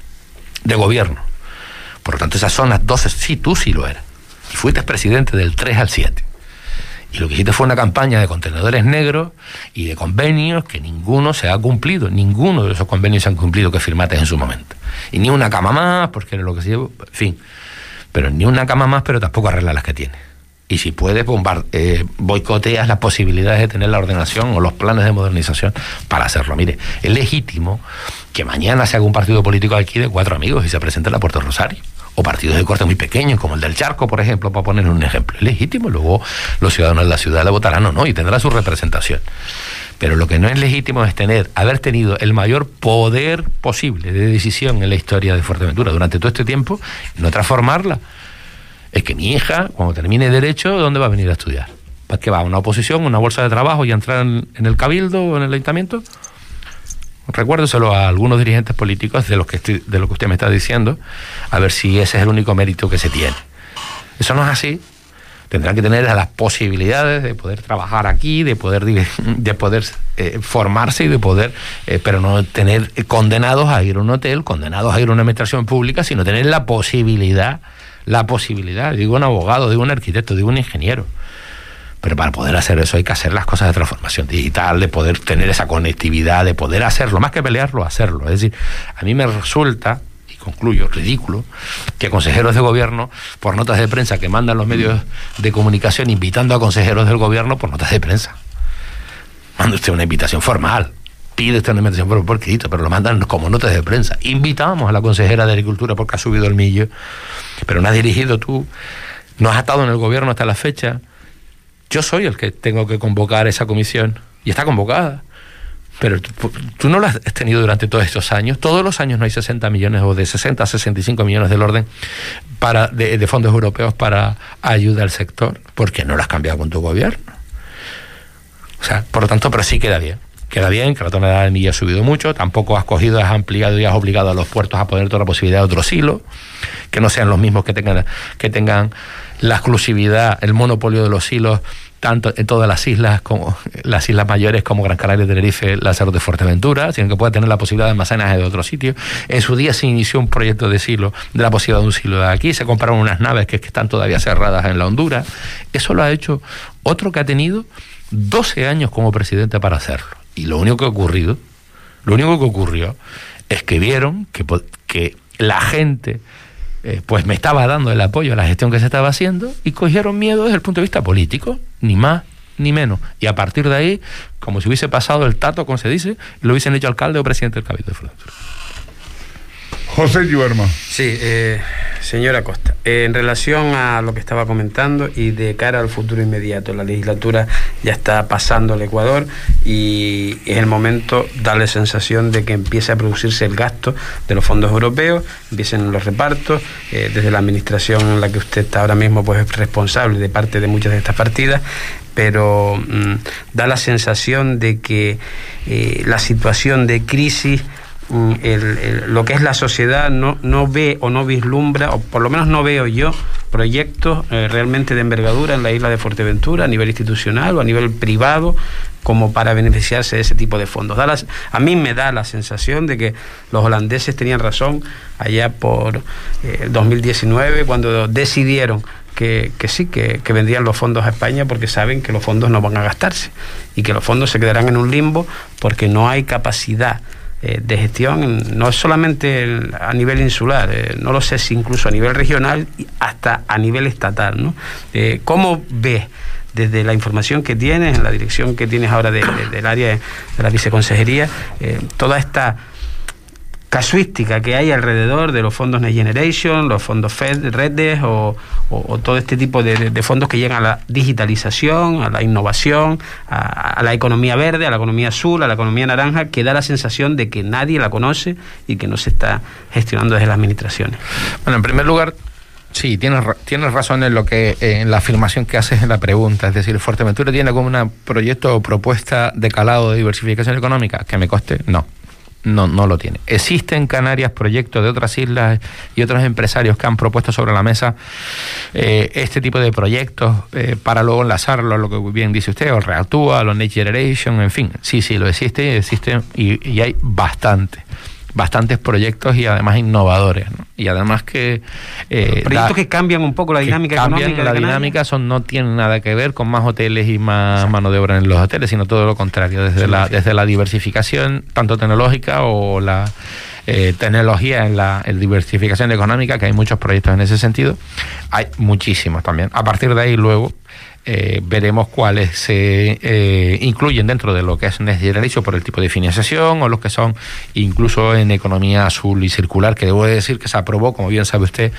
de gobierno. Por lo tanto, esas zonas 12, sí, tú sí lo eras. Y fuiste presidente del 3 al 7. Y lo que hiciste fue una campaña de contenedores negros y de convenios que ninguno se ha cumplido. Ninguno de esos convenios se han cumplido que firmaste en su momento. Y ni una cama más, porque era lo que se llevó, en fin. Pero ni una cama más, pero tampoco arregla las que tienes. Y si puedes, boicoteas las posibilidades de tener la ordenación o los planes de modernización para hacerlo. Mire, es legítimo que mañana se haga un partido político aquí de 4 amigos y se presente en la Puerto Rosario. O partidos de corte muy pequeños, como el del Charco, por ejemplo, para poner un ejemplo. Es legítimo, luego los ciudadanos de la ciudad le votarán o no, y tendrá su representación. Pero lo que no es legítimo es haber tenido el mayor poder posible de decisión en la historia de Fuerteventura durante todo este tiempo y no transformarla. Es que mi hija, cuando termine Derecho, ¿dónde va a venir a estudiar? ¿Para qué va? ¿A una oposición, una bolsa de trabajo y a entrar en el Cabildo o en el Ayuntamiento? Recuérdeselo a algunos dirigentes políticos de lo que usted me está diciendo, a ver si ese es el único mérito que se tiene. Eso no es así. Tendrán que tener las posibilidades de poder trabajar aquí, de poder formarse y de poder, pero no tener condenados a ir a un hotel, condenados a ir a una administración pública, sino tener la posibilidad, digo un abogado, digo un arquitecto, digo un ingeniero, Pero para poder hacer eso hay que hacer las cosas de transformación digital, de poder tener esa conectividad, de poder hacerlo, más que pelearlo, hacerlo. Es decir, a mí me resulta, y concluyo, ridículo, que consejeros de gobierno, por notas de prensa que mandan los medios de comunicación invitando a consejeros del gobierno por notas de prensa. Manda usted una invitación formal, pide usted una invitación por escrito, pero lo mandan como notas de prensa. Invitamos a la consejera de Agricultura porque ha subido el millo, pero no has dirigido tú, no has estado en el gobierno hasta la fecha. Yo soy el que tengo que convocar esa comisión y está convocada. Pero tú no la has tenido durante todos estos años. Todos los años no hay 60 millones o de 60 a 65 millones del orden de fondos europeos para ayuda al sector. ¿Por qué no lo has cambiado con tu gobierno? O sea, por lo tanto, pero sí queda bien. Queda bien que la tonelada del millo ha subido mucho. Tampoco has cogido, has ampliado y has obligado a los puertos a poner toda la posibilidad de otros hilos, que no sean los mismos que tengan la exclusividad, el monopolio de los hilos, tanto en todas las islas como las islas mayores como Gran Canaria, Tenerife, Lanzarote, Fuerteventura, sino que pueda tener la posibilidad de almacenaje de otros sitios. En su día se inició un proyecto de silo, de la posibilidad de un silo de aquí, se compraron unas naves que están todavía cerradas en la Honduras. Eso lo ha hecho otro que ha tenido 12 años como presidente para hacerlo. Y lo único que ocurrió es que vieron que la gente pues me estaba dando el apoyo a la gestión que se estaba haciendo y cogieron miedo desde el punto de vista político, ni más ni menos. Y a partir de ahí, como si hubiese pasado el tato, como se dice, lo hubiesen hecho alcalde o presidente del Cabildo de Fuerteventura.
José Yuerma.
Sí, señora Costa, en relación a lo que estaba comentando y de cara al futuro inmediato, la legislatura ya está pasando al Ecuador y es el momento de darle sensación de que empiece a producirse el gasto de los fondos europeos, empiecen los repartos, desde la administración en la que usted está ahora mismo pues es responsable de parte de muchas de estas partidas, pero da la sensación de que la situación de crisis, lo que es la sociedad no ve o no vislumbra, o por lo menos no veo yo proyectos realmente de envergadura en la isla de Fuerteventura a nivel institucional o a nivel privado como para beneficiarse de ese tipo de fondos. A mí me da la sensación de que los holandeses tenían razón allá por 2019 cuando decidieron que vendrían los fondos a España porque saben que los fondos no van a gastarse y que los fondos se quedarán en un limbo porque no hay capacidad de gestión, no solamente a nivel insular, no lo sé si incluso a nivel regional y hasta a nivel estatal, ¿no? ¿Cómo ves desde la información que tienes, en la dirección que tienes ahora del área de la viceconsejería, toda esta casuística que hay alrededor de los fondos Next Generation, los fondos FEDER o todo este tipo de fondos que llegan a la digitalización, a la innovación, a la economía verde, a la economía azul, a la economía naranja, que da la sensación de que nadie la conoce y que no se está gestionando desde las administraciones?
Bueno, en primer lugar, sí, tienes razón en la afirmación que haces en la pregunta. Es decir, ¿Fuerteventura tiene como un proyecto o propuesta de calado de diversificación económica? Que me conste, no. No lo tiene. Existen en Canarias proyectos de otras islas y otros empresarios que han propuesto sobre la mesa este tipo de proyectos para luego enlazarlo a lo que bien dice usted, o el Reactúa, los Next Generation, en fin. Sí, lo existen y hay bastantes proyectos y además innovadores, ¿no? Y además que
proyectos que cambian un poco la dinámica económica.
La dinámica no tienen nada que ver con más hoteles y más mano de obra en los hoteles, sino todo lo contrario, desde la diversificación tanto tecnológica o la tecnología en la diversificación económica, que hay muchos proyectos en ese sentido, hay muchísimos también. A partir de ahí luego veremos cuáles se incluyen dentro de lo que es Next Generation por el tipo de financiación o los que son incluso en economía azul y circular, que debo decir que se aprobó, como bien sabe usted,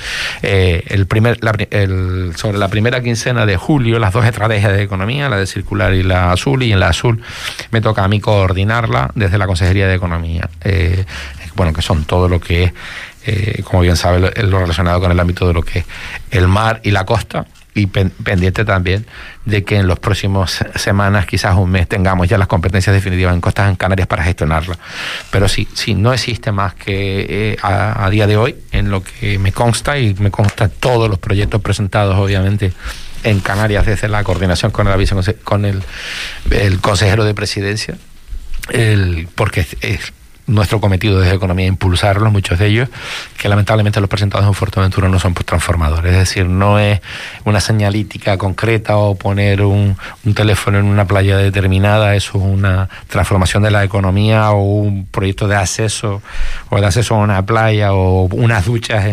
sobre la primera quincena de julio, las dos estrategias de economía, la de circular y la azul, y en la azul me toca a mí coordinarla desde la Consejería de Economía, que son todo lo que es, como bien sabe, lo relacionado con el ámbito de lo que es el mar y la costa, y pendiente también de que en los próximos semanas, quizás un mes, tengamos ya las competencias definitivas en Costas en Canarias para gestionarla. Pero sí, no existe más que a día de hoy, en lo que me consta, y me consta todos los proyectos presentados, obviamente, en Canarias desde la coordinación con el consejero de presidencia, porque nuestro cometido desde Economía impulsarlos, muchos de ellos, que lamentablemente los presentados en Fuerteventura no son transformadores. Es decir, no es una señalítica concreta o poner un teléfono en una playa determinada, eso es una transformación de la economía o un proyecto de acceso o de acceso a una playa o unas duchas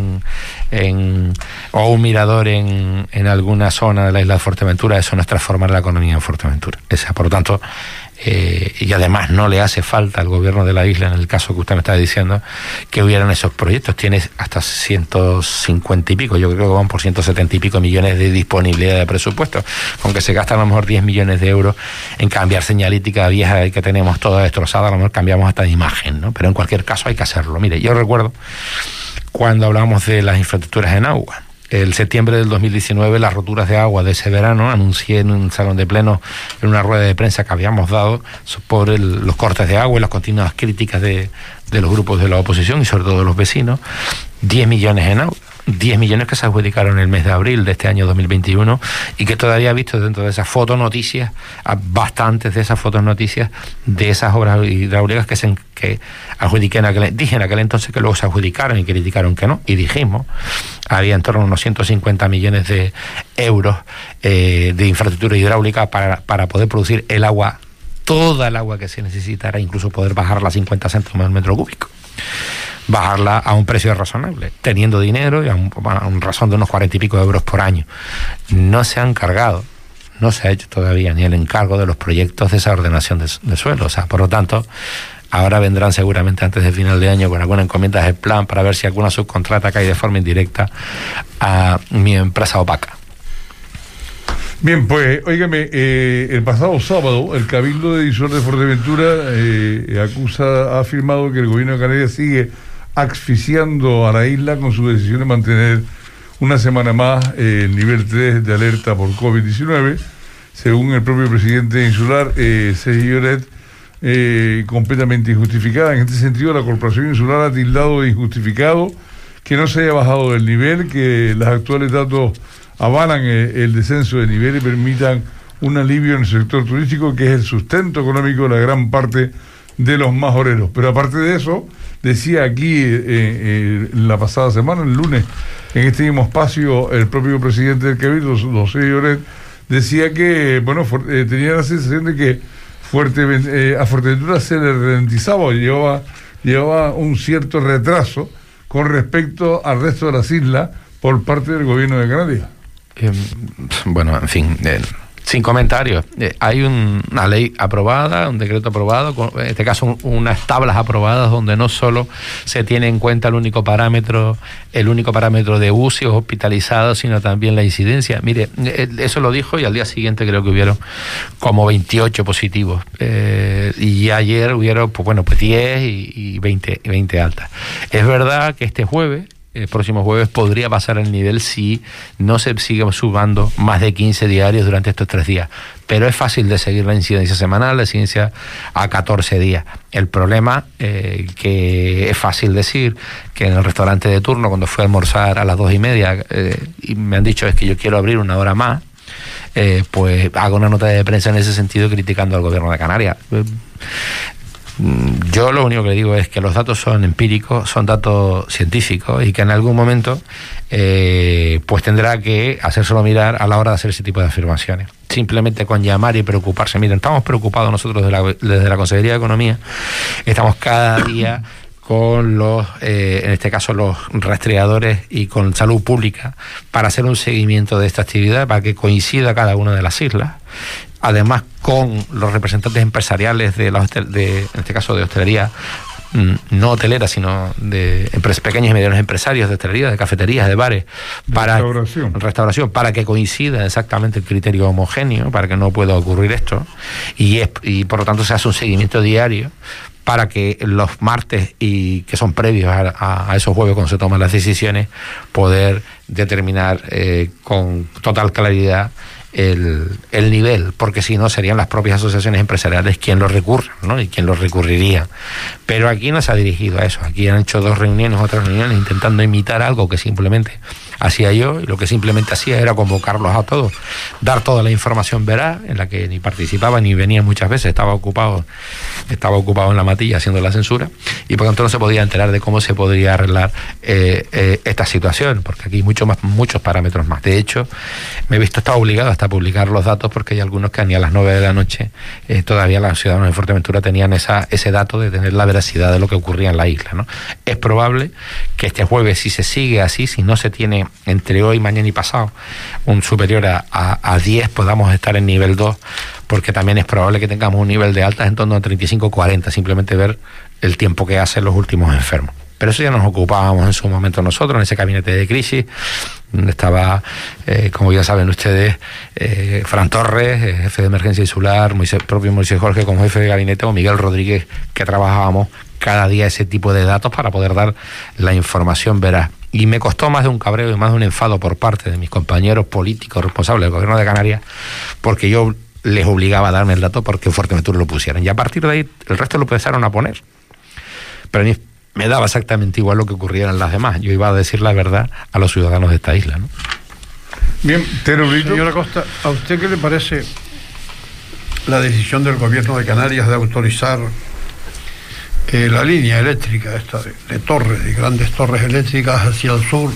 o un mirador en alguna zona de la isla de Fuerteventura. Eso no es transformar la economía en Fuerteventura. Por lo tanto, y además no le hace falta al gobierno de la isla, en el caso que usted me está diciendo, que hubieran esos proyectos. Tiene hasta 150 y pico, yo creo que van por 170 y pico millones de disponibilidad de presupuesto, aunque se gastan a lo mejor 10 millones de euros en cambiar señalítica vieja que tenemos toda destrozada, a lo mejor cambiamos hasta de imagen, ¿no? Pero en cualquier caso hay que hacerlo. Mire, yo recuerdo cuando hablamos de las infraestructuras en agua. El septiembre del 2019, las roturas de agua de ese verano, anuncié en un salón de pleno, en una rueda de prensa que habíamos dado por los cortes de agua y las continuas críticas de los grupos de la oposición y sobre todo de los vecinos, 10 millones en agua. 10 millones que se adjudicaron en el mes de abril de este año 2021 y que todavía he visto dentro de esas fotonoticias, bastantes de esas fotonoticias de esas obras hidráulicas que adjudiqué dije en aquel entonces que luego se adjudicaron y criticaron que no, y dijimos, había en torno a unos 150 millones de euros de infraestructura hidráulica para poder producir el agua, toda el agua que se necesitara, incluso poder bajarla a 50 céntimos al metro cúbico. Bajarla a un precio razonable, teniendo dinero y a un razón de unos 40 y pico de euros por año. No se han cargado, no se ha hecho todavía ni el encargo de los proyectos de esa ordenación de suelo. O sea, por lo tanto, ahora vendrán seguramente antes del final de año con alguna encomienda del plan para ver si alguna subcontrata cae de forma indirecta a mi empresa opaca.
Bien, pues, óigame, el pasado sábado, el Cabildo de Divisor de Fuerteventura ha afirmado que el gobierno de Canarias sigue asfixiando a la isla con su decisión de mantener una semana más el nivel 3 de alerta por COVID-19. Según el propio presidente insular, Sergio Lloret, completamente injustificada. En este sentido, la Corporación Insular ha tildado de injustificado que no se haya bajado el nivel, que los actuales datos avalan el descenso de nivel y permitan un alivio en el sector turístico, que es el sustento económico de la gran parte de los majoreros. Pero aparte de eso, decía aquí la pasada semana, el lunes, en este mismo espacio, el propio presidente del Cabildo, José Lloret, decía que, bueno, tenía la sensación de que a Fuerteventura se le ralentizaba, llevaba un cierto retraso con respecto al resto de las islas por parte del gobierno de Canarias.
Bueno, en fin, sin comentarios. Hay una ley aprobada, un decreto aprobado, en este caso unas tablas aprobadas donde no solo se tiene en cuenta el único parámetro de UCI o hospitalizados, sino también la incidencia. Mire, eso lo dijo y al día siguiente creo que hubieron como 28 positivos. Y ayer hubieron, pues 10 y 20 altas. Es verdad que este jueves, el próximo jueves, podría pasar el nivel si no se sigue sumando más de 15 diarios durante estos 3 días. Pero es fácil de seguir la incidencia semanal, la incidencia a 14 días. El problema, que es fácil decir, que en el restaurante de turno, cuando fui a almorzar a las 2:30, y me han dicho es que yo quiero abrir una hora más, pues hago una nota de prensa en ese sentido criticando al gobierno de Canarias. Yo lo único que le digo es que los datos son empíricos, son datos científicos y que en algún momento pues tendrá que hacérselo mirar a la hora de hacer ese tipo de afirmaciones. Simplemente con llamar y preocuparse. Miren, estamos preocupados nosotros desde la Consejería de Economía, estamos cada día con los, en este caso los rastreadores y con salud pública para hacer un seguimiento de esta actividad para que coincida cada una de las islas. Además, con los representantes empresariales en este caso de hostelería, no hotelera, sino de pequeños y medianos empresarios de hostelería, de cafeterías, de bares, restauración, para que coincida exactamente el criterio homogéneo, para que no pueda ocurrir esto, y por lo tanto se hace un seguimiento diario para que los martes, y que son previos a esos jueves cuando se toman las decisiones, poder determinar con total claridad el nivel, porque si no serían las propias asociaciones empresariales quien lo recurran, ¿no? Y quien lo recurriría. Pero aquí no se ha dirigido a eso. Aquí han hecho 2 reuniones, otras reuniones, intentando imitar algo que simplemente hacía yo, y lo que simplemente hacía era convocarlos a todos, dar toda la información veraz, en la que ni participaba ni venía muchas veces, estaba ocupado en la matilla haciendo la censura, y por lo tanto no se podía enterar de cómo se podría arreglar esta situación, porque aquí hay muchos parámetros más. De hecho, me he visto obligado hasta a publicar los datos, porque hay algunos que ni a las 9 de la noche todavía los ciudadanos de Fuerteventura tenían ese dato de tener la veracidad de lo que ocurría en la isla, ¿no? Es probable que este jueves, si se sigue así, si no se tiene entre hoy, mañana y pasado un superior a 10, podamos estar en nivel 2, porque también es probable que tengamos un nivel de altas en torno a 35-40, simplemente ver el tiempo que hacen los últimos enfermos. Pero eso ya nos ocupábamos en su momento nosotros, en ese gabinete de crisis, donde estaba, como ya saben ustedes, Fran Torres, jefe de emergencia insular, propio Moisés Jorge como jefe de gabinete, o Miguel Rodríguez, que trabajábamos cada día ese tipo de datos para poder dar la información veraz. Y me costó más de un cabreo y más de un enfado por parte de mis compañeros políticos responsables del gobierno de Canarias, porque yo les obligaba a darme el dato porque en Fuerteventura lo pusieran. Y a partir de ahí el resto lo empezaron a poner. Pero a mí me daba exactamente igual lo que ocurriera en las demás. Yo iba a decir la verdad a los ciudadanos de esta isla, ¿no?
Bien,
señora Costa, ¿a usted qué le parece la decisión del gobierno de Canarias de autorizar la línea eléctrica esta de torres, de grandes torres eléctricas hacia el sur,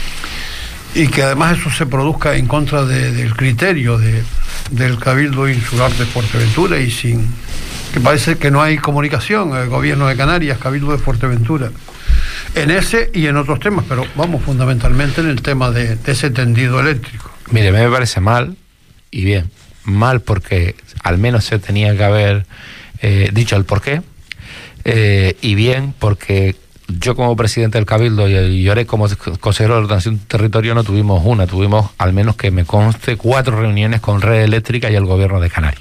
y que además eso se produzca en contra del criterio del Cabildo Insular de Fuerteventura, y sin que parece que no hay comunicación el gobierno de Canarias, Cabildo de Fuerteventura, en ese y en otros temas, pero vamos fundamentalmente en el tema de ese tendido eléctrico?
Mire, me parece mal, y bien, mal porque al menos se tenía que haber dicho el porqué, y bien porque yo como presidente del Cabildo y Lloré como consejero de ordenación territorial no tuvimos tuvimos al menos que me conste 4 reuniones con Red Eléctrica y el gobierno de Canarias.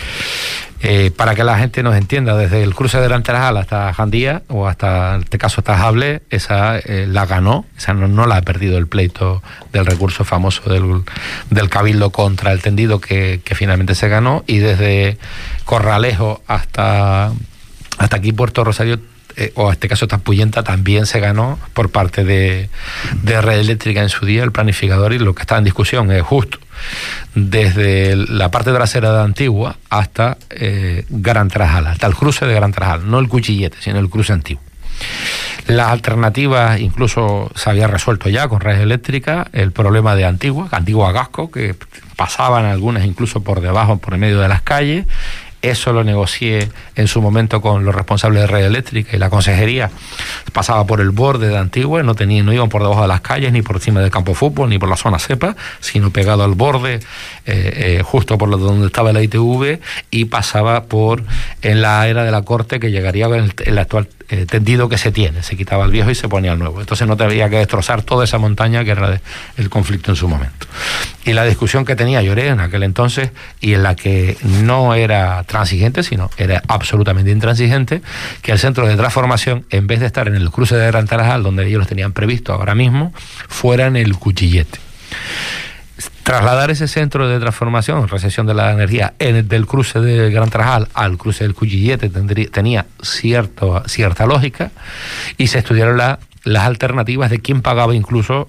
Para que la gente nos entienda, desde el cruce de Gran Tarajal hasta Jandía, o hasta, en este caso, hasta Jable, esa la ganó, esa no la ha perdido el pleito del recurso famoso del Cabildo contra el tendido que finalmente se ganó, y desde Corralejo hasta aquí Puerto Rosario, o en este caso Tampuyenta, también se ganó por parte de Red Eléctrica en su día, el planificador, y lo que está en discusión es justo desde la parte trasera de Antigua hasta Gran Tarajal, hasta el cruce de Gran Tarajal, no el Cuchillete, sino el cruce antiguo. Las alternativas incluso se había resuelto ya con Red Eléctrica el problema de Antigua Gasco, que pasaban algunas incluso por debajo, por el medio de las calles. Eso lo negocié en su momento con los responsables de Red Eléctrica, y la consejería pasaba por el borde de Antigua, no iban por debajo de las calles, ni por encima del campo de fútbol, ni por la zona cepa, sino pegado al borde, justo por donde estaba la ITV, y pasaba en la era de la Corte, que llegaría en el actual tendido que se tiene. Se quitaba el viejo y se ponía el nuevo. Entonces no había que destrozar toda esa montaña que era el conflicto en su momento. Y la discusión que tenía Lloré en aquel entonces, y en la que no era transigente, sino era absolutamente intransigente, que el centro de transformación, en vez de estar en el cruce de Gran Tarajal, donde ellos lo tenían previsto ahora mismo, fuera en el Cuchillete. Trasladar ese centro de transformación, recepción de la energía, del cruce de Gran Tarajal al cruce del Cuchillete tenía cierta lógica, y se estudiaron las alternativas de quién pagaba incluso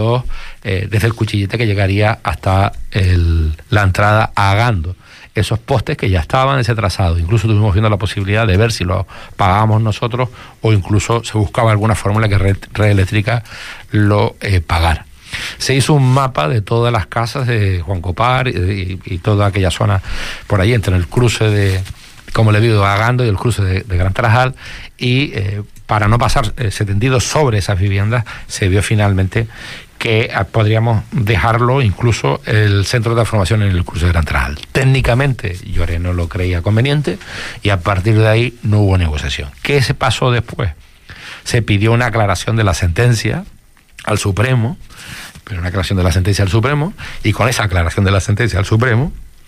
desde el Cuchillete, que llegaría hasta la entrada a Gando. Esos postes que ya estaban en ese trazado. Incluso tuvimos viendo la posibilidad de ver si lo pagábamos nosotros, o incluso se buscaba alguna fórmula que Red Eléctrica lo pagara. Se hizo un mapa de todas las casas de Juan Copar y toda aquella zona por ahí, entre el cruce de, como le digo, Agando, y el cruce de Gran Tarajal, y para no pasar ese tendido sobre esas viviendas, se vio finalmente que podríamos dejarlo incluso el centro de transformación en el cruce de Gran Tarajal. Técnicamente Lloré no lo creía conveniente, y a partir de ahí no hubo negociación. ¿Qué se pasó después? Se pidió una aclaración de la sentencia al Supremo, pero una aclaración de la sentencia al Supremo, y con esa aclaración de la sentencia al Supremo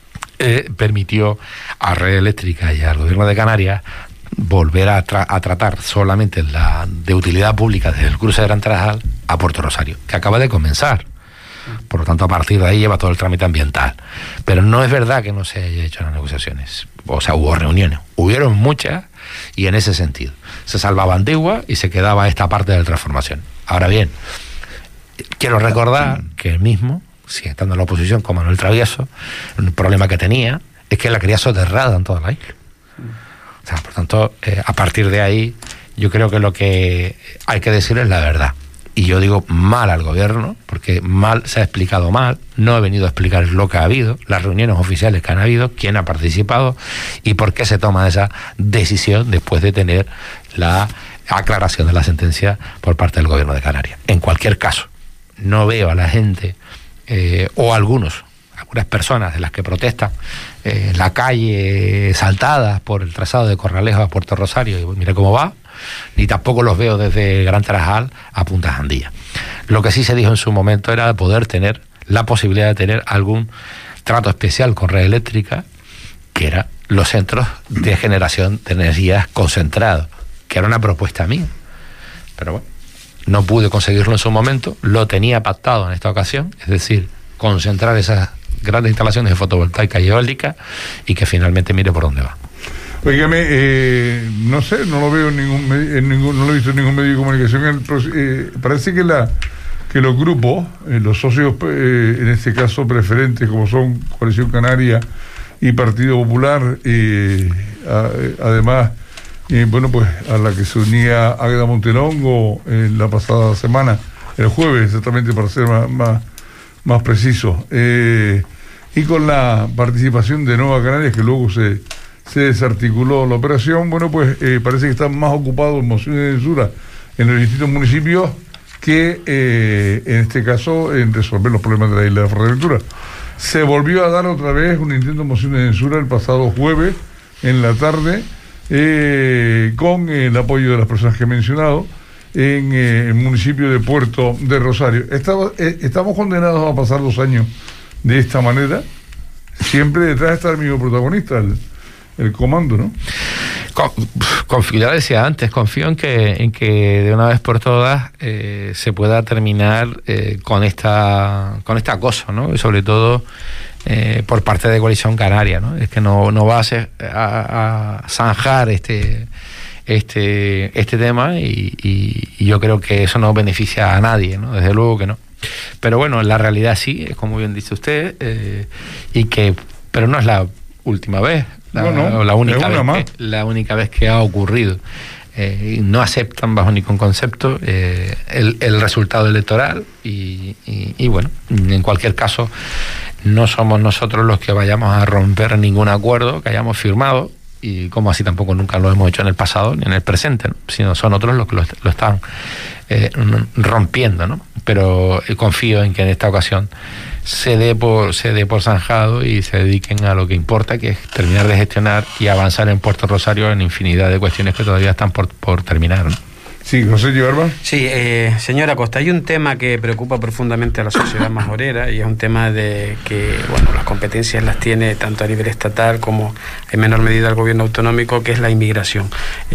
permitió a Red Eléctrica y al Gobierno de Canarias volver a tratar solamente de utilidad pública desde el cruce de Gran Tarajal a Puerto Rosario, que acaba de comenzar. Por lo tanto, a partir de ahí lleva todo el trámite ambiental. Pero no es verdad que no se haya hecho las negociaciones. O sea, hubo reuniones. Hubieron muchas y en ese sentido. Se salvaba Antigua y se quedaba esta parte de la transformación. Ahora bien, quiero recordar que él mismo, si estando en la oposición con Manuel Travieso, el problema que tenía es que la quería soterrada en toda la isla. O sea, por tanto, a partir de ahí, yo creo que lo que hay que decir es la verdad. Y yo digo mal al gobierno, porque mal se ha explicado mal, no he venido a explicar lo que ha habido, las reuniones oficiales que han habido, quién ha participado y por qué se toma esa decisión después de tener la aclaración de la sentencia por parte del gobierno de Canarias. En cualquier caso, no veo a la gente o algunas personas de las que protestan en la calle saltadas por el trazado de Corralejo a Puerto Rosario, y mira cómo va, ni tampoco los veo desde Gran Tarajal a Punta Jandía. Lo que sí se dijo en su momento era poder tener la posibilidad de tener algún trato especial con Red Eléctrica, que eran los centros de generación de energías concentrados, que era una propuesta mía. Pero bueno, no pude conseguirlo en su momento, lo tenía pactado en esta ocasión, es decir, concentrar esas grandes instalaciones de fotovoltaica y eólica, y que finalmente mire por dónde va.
Óigame, no sé, no lo veo no lo he visto en ningún medio de comunicación. Parece que los grupos, los socios, en este caso preferentes, como son Coalición Canaria y Partido Popular, además, bueno, pues a la que se unía Águeda Montelongo en la pasada semana, el jueves exactamente, para ser más preciso, y con la participación de Nueva Canarias, que luego se desarticuló la operación, bueno, pues parece que están más ocupados en mociones de censura en los distintos municipios que en este caso en resolver los problemas de la isla de Fuerteventura. Se volvió a dar otra vez un intento de moción de censura el pasado jueves en la tarde, con el apoyo de las personas que he mencionado, en el municipio de Puerto de Rosario. Estamos condenados a pasar 2 años de esta manera. Siempre detrás está el mismo protagonista, el comando, ¿no?
Ya decía antes, confío en que de una vez por todas se pueda terminar con esta cosa, ¿no? Y sobre todo por parte de Coalición Canaria, ¿no? Es que no va a zanjar este tema y yo creo que eso no beneficia a nadie, ¿no? Desde luego que no. Pero bueno, la realidad sí, es como bien dice usted, pero no es la última vez. La única vez que ha ocurrido. No aceptan bajo ningún concepto el resultado electoral y bueno, en cualquier caso no somos nosotros los que vayamos a romper ningún acuerdo que hayamos firmado, y como así tampoco nunca lo hemos hecho en el pasado ni en el presente, ¿no? Sino son otros los que lo están rompiendo, ¿no? Pero confío en que en esta ocasión se dé por zanjado y se dediquen a lo que importa, que es terminar de gestionar y avanzar en Puerto Rosario en infinidad de cuestiones que todavía están por terminar, ¿no?
Sí, José Gibarba.
Sí, señora Costa, hay un tema que preocupa profundamente a la sociedad majorera, y es un tema de que, bueno, las competencias las tiene tanto a nivel estatal como en menor medida el gobierno autonómico, que es la inmigración.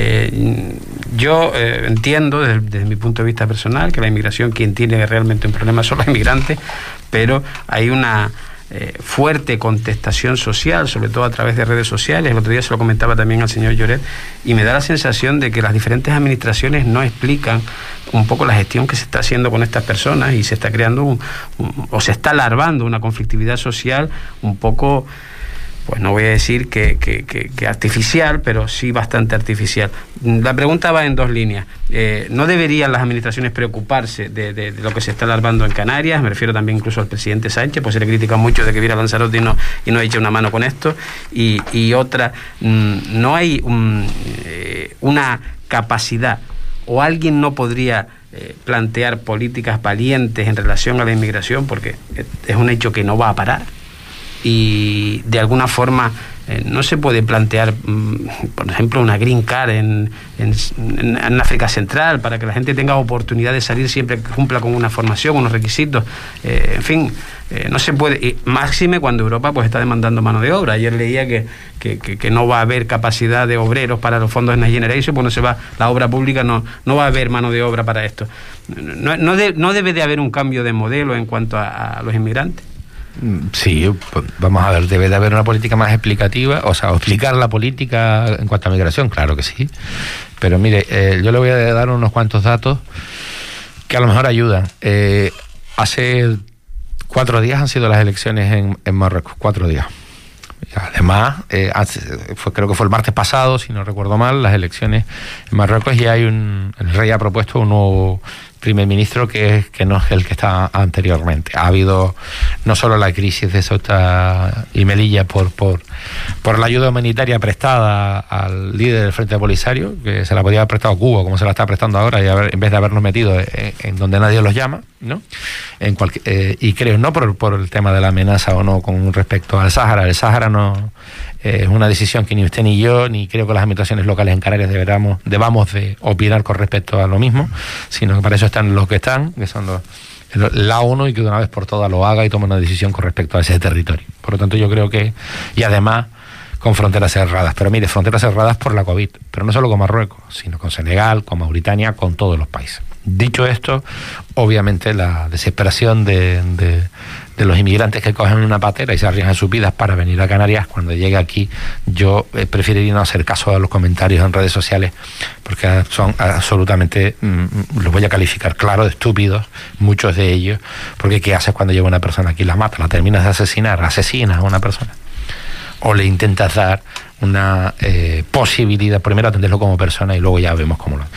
Yo entiendo desde mi punto de vista personal que la inmigración, quien tiene realmente un problema son los inmigrantes, pero hay una fuerte contestación social, sobre todo a través de redes sociales. El otro día se lo comentaba también al señor Lloret, y me da la sensación de que las diferentes administraciones no explican un poco la gestión que se está haciendo con estas personas, y se está creando o se está larvando una conflictividad social un poco, pues no voy a decir que artificial, pero sí bastante artificial. La pregunta va en 2 líneas. ¿No deberían las administraciones preocuparse de lo que se está larvando en Canarias? Me refiero también incluso al presidente Sánchez, pues se le critica mucho de que viera a Lanzarote y no eche una mano con esto. Y otra, no hay una capacidad, o alguien no podría plantear políticas valientes en relación a la inmigración, porque es un hecho que no va a parar, y de alguna forma no se puede plantear, por ejemplo, una green card en África Central para que la gente tenga oportunidad de salir siempre que cumpla con una formación, unos requisitos. En fin, no se puede, y máxime cuando Europa pues está demandando mano de obra. Ayer leía que no va a haber capacidad de obreros para los fondos Next Generation, pues no se va, la obra pública no va a haber mano de obra para esto. No debe de haber un cambio de modelo en cuanto a los inmigrantes.
Sí, pues vamos a ver, debe de haber una política más explicativa, o sea, explicar la política en cuanto a migración, claro que sí. Pero mire, yo le voy a dar unos cuantos datos que a lo mejor ayudan. Hace 4 días han sido las elecciones en Marruecos, 4 días. Además, creo que fue el martes pasado, si no recuerdo mal, las elecciones en Marruecos, y el rey ha propuesto un nuevo primer ministro que no es el que está anteriormente. Ha habido no solo la crisis de Ceuta y Melilla por la ayuda humanitaria prestada al líder del Frente Polisario, que se la podía haber prestado a Cuba, como se la está prestando ahora, y en vez de habernos metido en donde nadie los llama, ¿no? Y creo, no por el tema de la amenaza o no con respecto al Sáhara. El Sáhara no es una decisión que ni usted ni yo, ni creo que las administraciones locales en Canarias debamos de opinar con respecto a lo mismo, sino que para eso están los que están, que son la ONU, y que de una vez por todas lo haga y tome una decisión con respecto a ese territorio. Por lo tanto, yo creo que, y además con fronteras cerradas, pero mire, fronteras cerradas por la COVID, pero no solo con Marruecos, sino con Senegal, con Mauritania, con todos los países. Dicho esto, obviamente la desesperación de los inmigrantes que cogen una patera y se arriesgan sus vidas para venir a Canarias, cuando llegue aquí, yo preferiría no hacer caso a los comentarios en redes sociales, porque son absolutamente, los voy a calificar, claro, de estúpidos, muchos de ellos, porque ¿qué haces cuando llega una persona aquí? La mata, la terminas de asesinas a una persona, o le intentas dar una posibilidad, primero atenderlo como persona y luego ya vemos cómo lo...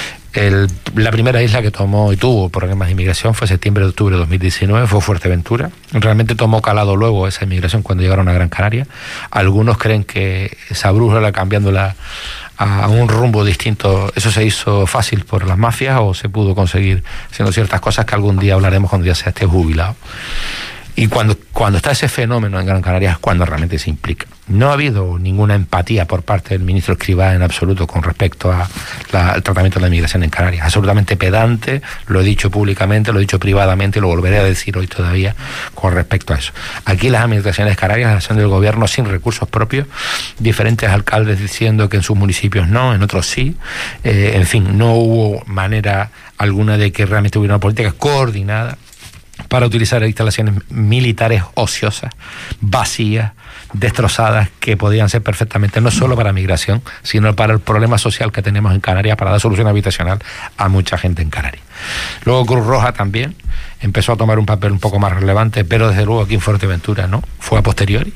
La primera isla que tomó y tuvo problemas de inmigración fue septiembre-octubre de 2019, fue Fuerteventura. Realmente tomó calado luego esa inmigración cuando llegaron a Gran Canaria. Algunos creen que esa brújula, cambiándola a un rumbo distinto, eso se hizo fácil por las mafias, o se pudo conseguir haciendo ciertas cosas que algún día hablaremos cuando ya esté jubilado. Y cuando está ese fenómeno en Gran Canaria es cuando realmente se implica. No ha habido ninguna empatía por parte del ministro Escrivá en absoluto con respecto al tratamiento de la inmigración en Canarias. Absolutamente pedante, lo he dicho públicamente, lo he dicho privadamente y lo volveré a decir hoy todavía con respecto a eso. Aquí las administraciones canarias son del gobierno sin recursos propios, diferentes alcaldes diciendo que en sus municipios no, en otros sí. En fin, no hubo manera alguna de que realmente hubiera una política coordinada para utilizar instalaciones militares ociosas, vacías, destrozadas, que podían ser perfectamente no solo para migración, sino para el problema social que tenemos en Canarias, para dar solución habitacional a mucha gente en Canarias. Luego Cruz Roja también empezó a tomar un papel un poco más relevante, pero desde luego aquí en Fuerteventura no, fue a posteriori.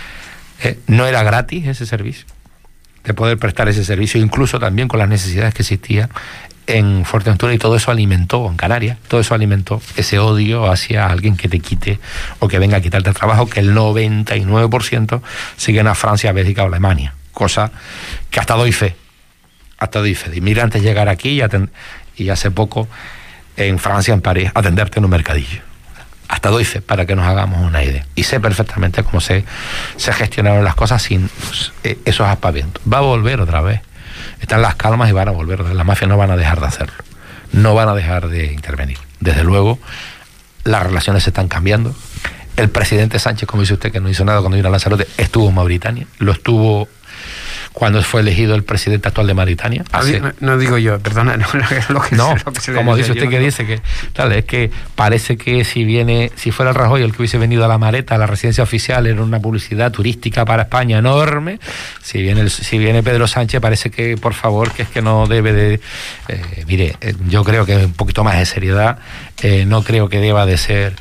No era gratis ese servicio, de poder prestar ese servicio, incluso también con las necesidades que existían en Fuerteventura, y todo eso alimentó, en Canarias, todo eso alimentó ese odio hacia alguien que te quite o que venga a quitarte el trabajo, que el 99% siguen a Francia, Bélgica o Alemania, cosa que hasta doy fe de inmigrantes llegar aquí y hace poco en Francia, en París, atenderte en un mercadillo. Hasta doy fe, para que nos hagamos una idea. Y sé perfectamente cómo se gestionaron las cosas sin esos aspavientos. Va a volver otra vez. Están las calmas y van a volver. Las mafias no van a dejar de hacerlo. No van a dejar de intervenir. Desde luego, las relaciones se están cambiando. El presidente Sánchez, como dice usted, que no hizo nada cuando vino a Lanzarote, estuvo en Mauritania. Lo estuvo cuando fue elegido el presidente actual de Mauritania.
No digo yo, perdona, lo que se
como
le
dice usted, que no. Dice que tal, es que parece que si fuera el Rajoy el que hubiese venido a La Mareta, a la residencia oficial, era una publicidad turística para España enorme. Si viene Pedro Sánchez, parece que, por favor, que es que no debe de... mire, yo creo que un poquito más de seriedad, no creo que deba de ser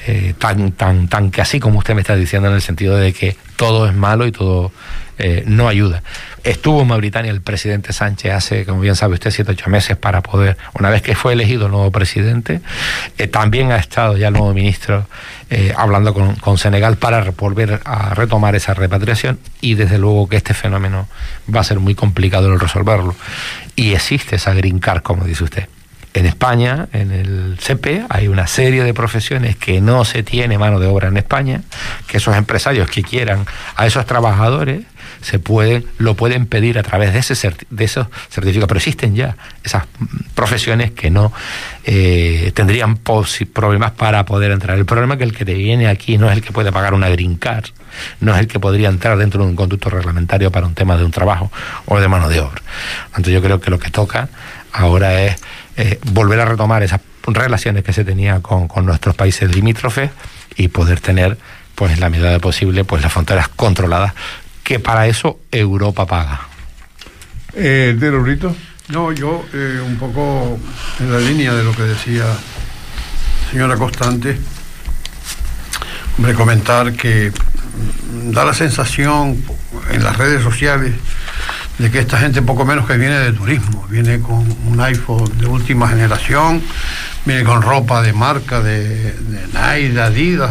tan que así como usted me está diciendo, en el sentido de que todo es malo y todo no ayuda. Estuvo en Mauritania el presidente Sánchez hace, como bien sabe usted, 7-8 meses para poder, una vez que fue elegido el nuevo presidente, también ha estado ya el nuevo ministro hablando con Senegal para volver a retomar esa repatriación, y desde luego que este fenómeno va a ser muy complicado el resolverlo. Y existe esa green card, como dice usted. En España, en el CEPE, hay una serie de profesiones que no se tiene mano de obra en España, que esos empresarios que quieran a esos trabajadores lo pueden pedir a través de esos certificados, pero existen ya esas profesiones que no tendrían problemas para poder entrar. El problema es que el que te viene aquí no es el que puede pagar una green card, no es el que podría entrar dentro de un conducto reglamentario para un tema de un trabajo o de mano de obra. Entonces yo creo que lo que toca ahora es volver a retomar esas relaciones que se tenía con nuestros países limítrofes y poder tener, pues en la medida de posible, pues las fronteras controladas, que para eso Europa paga.
¿De Laurito?
No, yo un poco en la línea de lo que decía señora Costa antes, hombre, comentar que da la sensación en las redes sociales de que esta gente poco menos que viene de turismo, viene con un iPhone de última generación, viene con ropa de marca, de Nike, de Adidas,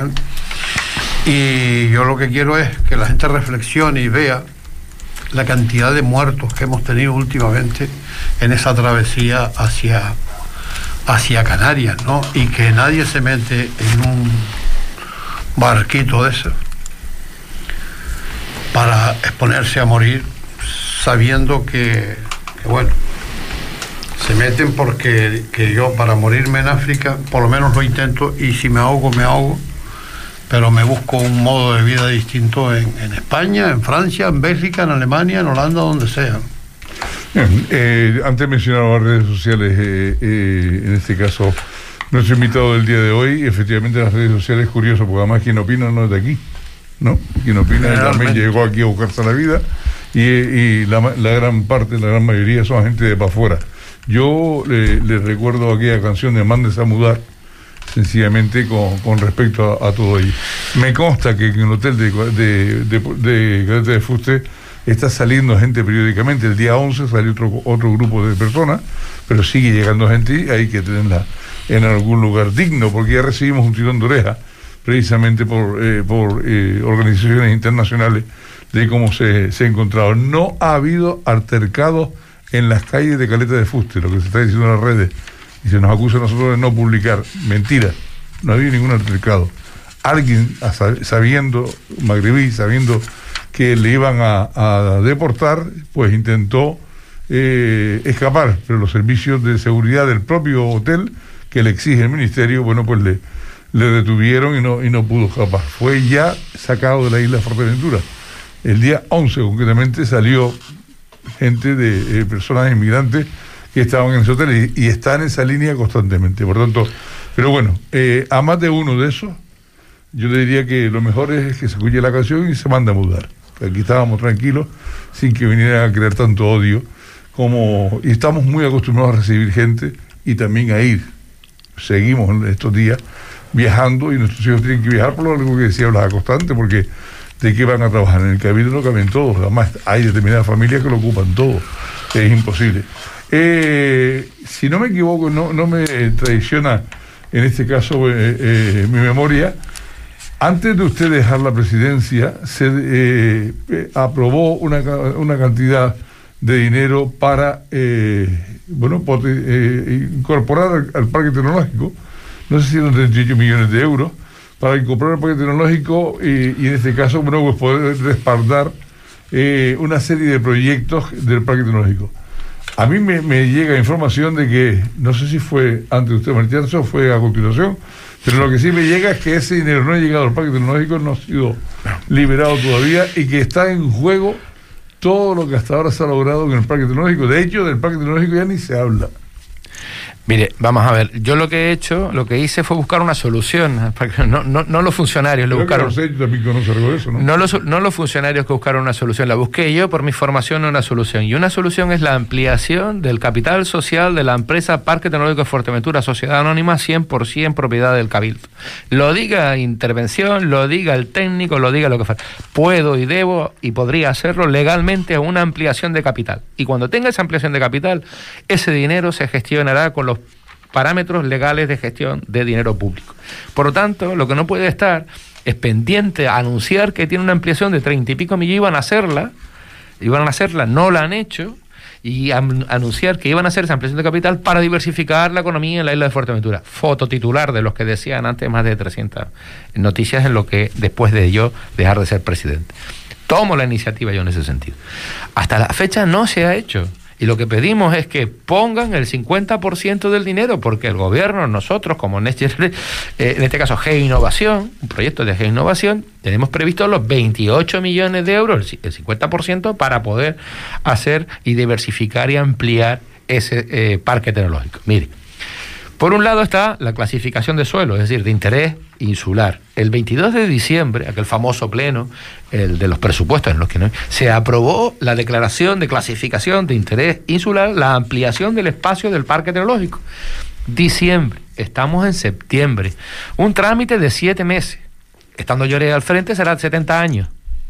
y yo lo que quiero es que la gente reflexione y vea la cantidad de muertos que hemos tenido últimamente en esa travesía hacia Canarias, ¿no? Y que nadie se mete en un barquito de eso para exponerse a morir, sabiendo que bueno, se meten porque que yo para morirme en África por lo menos lo intento, y si me ahogo, pero me busco un modo de vida distinto en España, en Francia, en Bélgica, en Alemania, en Holanda, donde sea.
Bien, antes mencionaba las redes sociales, en este caso nuestro invitado del día de hoy, efectivamente las redes sociales es curioso, porque además quien opina no es de aquí, ¿no? Quien opina también llegó aquí a buscarse la vida, y la gran parte, la gran mayoría son gente de para afuera. Yo le recuerdo aquella canción de Mándense a mudar, sencillamente con respecto a todo ello. Me consta que en el hotel de Caleta de Fuste está saliendo gente periódicamente. El día 11 salió otro grupo de personas, pero sigue llegando gente y hay que tenerla en algún lugar digno, porque ya recibimos un tirón de oreja precisamente por organizaciones internacionales de cómo se ha encontrado. No ha habido altercados en las calles de Caleta de Fuste, lo que se está diciendo en las redes, y se nos acusa a nosotros de no publicar. Mentira, no ha habido ningún altercado. Alguien, sabiendo, magrebí, sabiendo que le iban a deportar, pues intentó escapar, pero los servicios de seguridad del propio hotel que le exige el ministerio, bueno, pues le detuvieron y no pudo escapar. Fue ya sacado de la isla Fuerteventura. El día 11 concretamente salió gente de personas inmigrantes que estaban en ese hotel y están en esa línea constantemente. Por tanto, pero bueno, a más de uno de esos, yo le diría que lo mejor es que se escuche la canción y se manda a mudar. Aquí estábamos tranquilos, sin que vinieran a crear tanto odio, y estamos muy acostumbrados a recibir gente y también a ir. Seguimos en estos días viajando, y nuestros hijos tienen que viajar por lo que decía Blas Constante, porque ¿de qué van a trabajar? En el Cabildo no caben todos, además hay determinadas familias que lo ocupan todo, es imposible. Si no me equivoco, no me traiciona en este caso mi memoria, antes de usted dejar la presidencia se aprobó una cantidad de dinero para incorporar al parque tecnológico, no sé si eran 38 millones de euros, para incorporar al parque tecnológico y en este caso pues poder respaldar una serie de proyectos del parque tecnológico. A mí me llega información de que, no sé si fue antes de usted marcharse o fue a continuación, pero lo que sí me llega es que ese dinero no ha llegado al parque tecnológico, no ha sido liberado todavía, y que está en juego todo lo que hasta ahora se ha logrado en el parque tecnológico. De hecho, del parque tecnológico ya ni se habla.
Mire, vamos a ver, yo lo que hice fue buscar una solución, no los funcionarios lo buscaron.
También conoce algo de eso, ¿no?
No los funcionarios que buscaron una solución, la busqué yo por mi formación una solución. Y una solución es la ampliación del capital social de la empresa Parque Tecnológico de Fuerteventura, sociedad anónima 100% propiedad del Cabildo. Lo diga intervención, lo diga el técnico, lo diga lo que fuera. Puedo y debo y podría hacerlo legalmente a una ampliación de capital. Y cuando tenga esa ampliación de capital, ese dinero se gestionará con los parámetros legales de gestión de dinero público. Por lo tanto, lo que no puede estar es pendiente a anunciar que tiene una ampliación de 30 y pico millones, iban a hacerla, no la han hecho, y anunciar que iban a hacer esa ampliación de capital para diversificar la economía en la isla de Fuerteventura. Fototitular de los que decían antes más de 300 noticias en lo que después de yo dejar de ser presidente. Tomo la iniciativa yo en ese sentido. Hasta la fecha no se ha hecho. Y lo que pedimos es que pongan el 50% del dinero, porque el gobierno, nosotros como Next Generation, en este caso G-Innovación, un proyecto de G-Innovación, tenemos previsto los 28 millones de euros, el 50%, para poder hacer y diversificar y ampliar ese parque tecnológico. Mire, por un lado está la clasificación de suelo, es decir, de interés insular. El 22 de diciembre, aquel famoso pleno, el de los presupuestos en los que no, se aprobó la declaración de clasificación de interés insular, la ampliación del espacio del parque tecnológico. Diciembre, estamos en septiembre. Un trámite de 7 meses. Estando Lloret al frente será 70 años.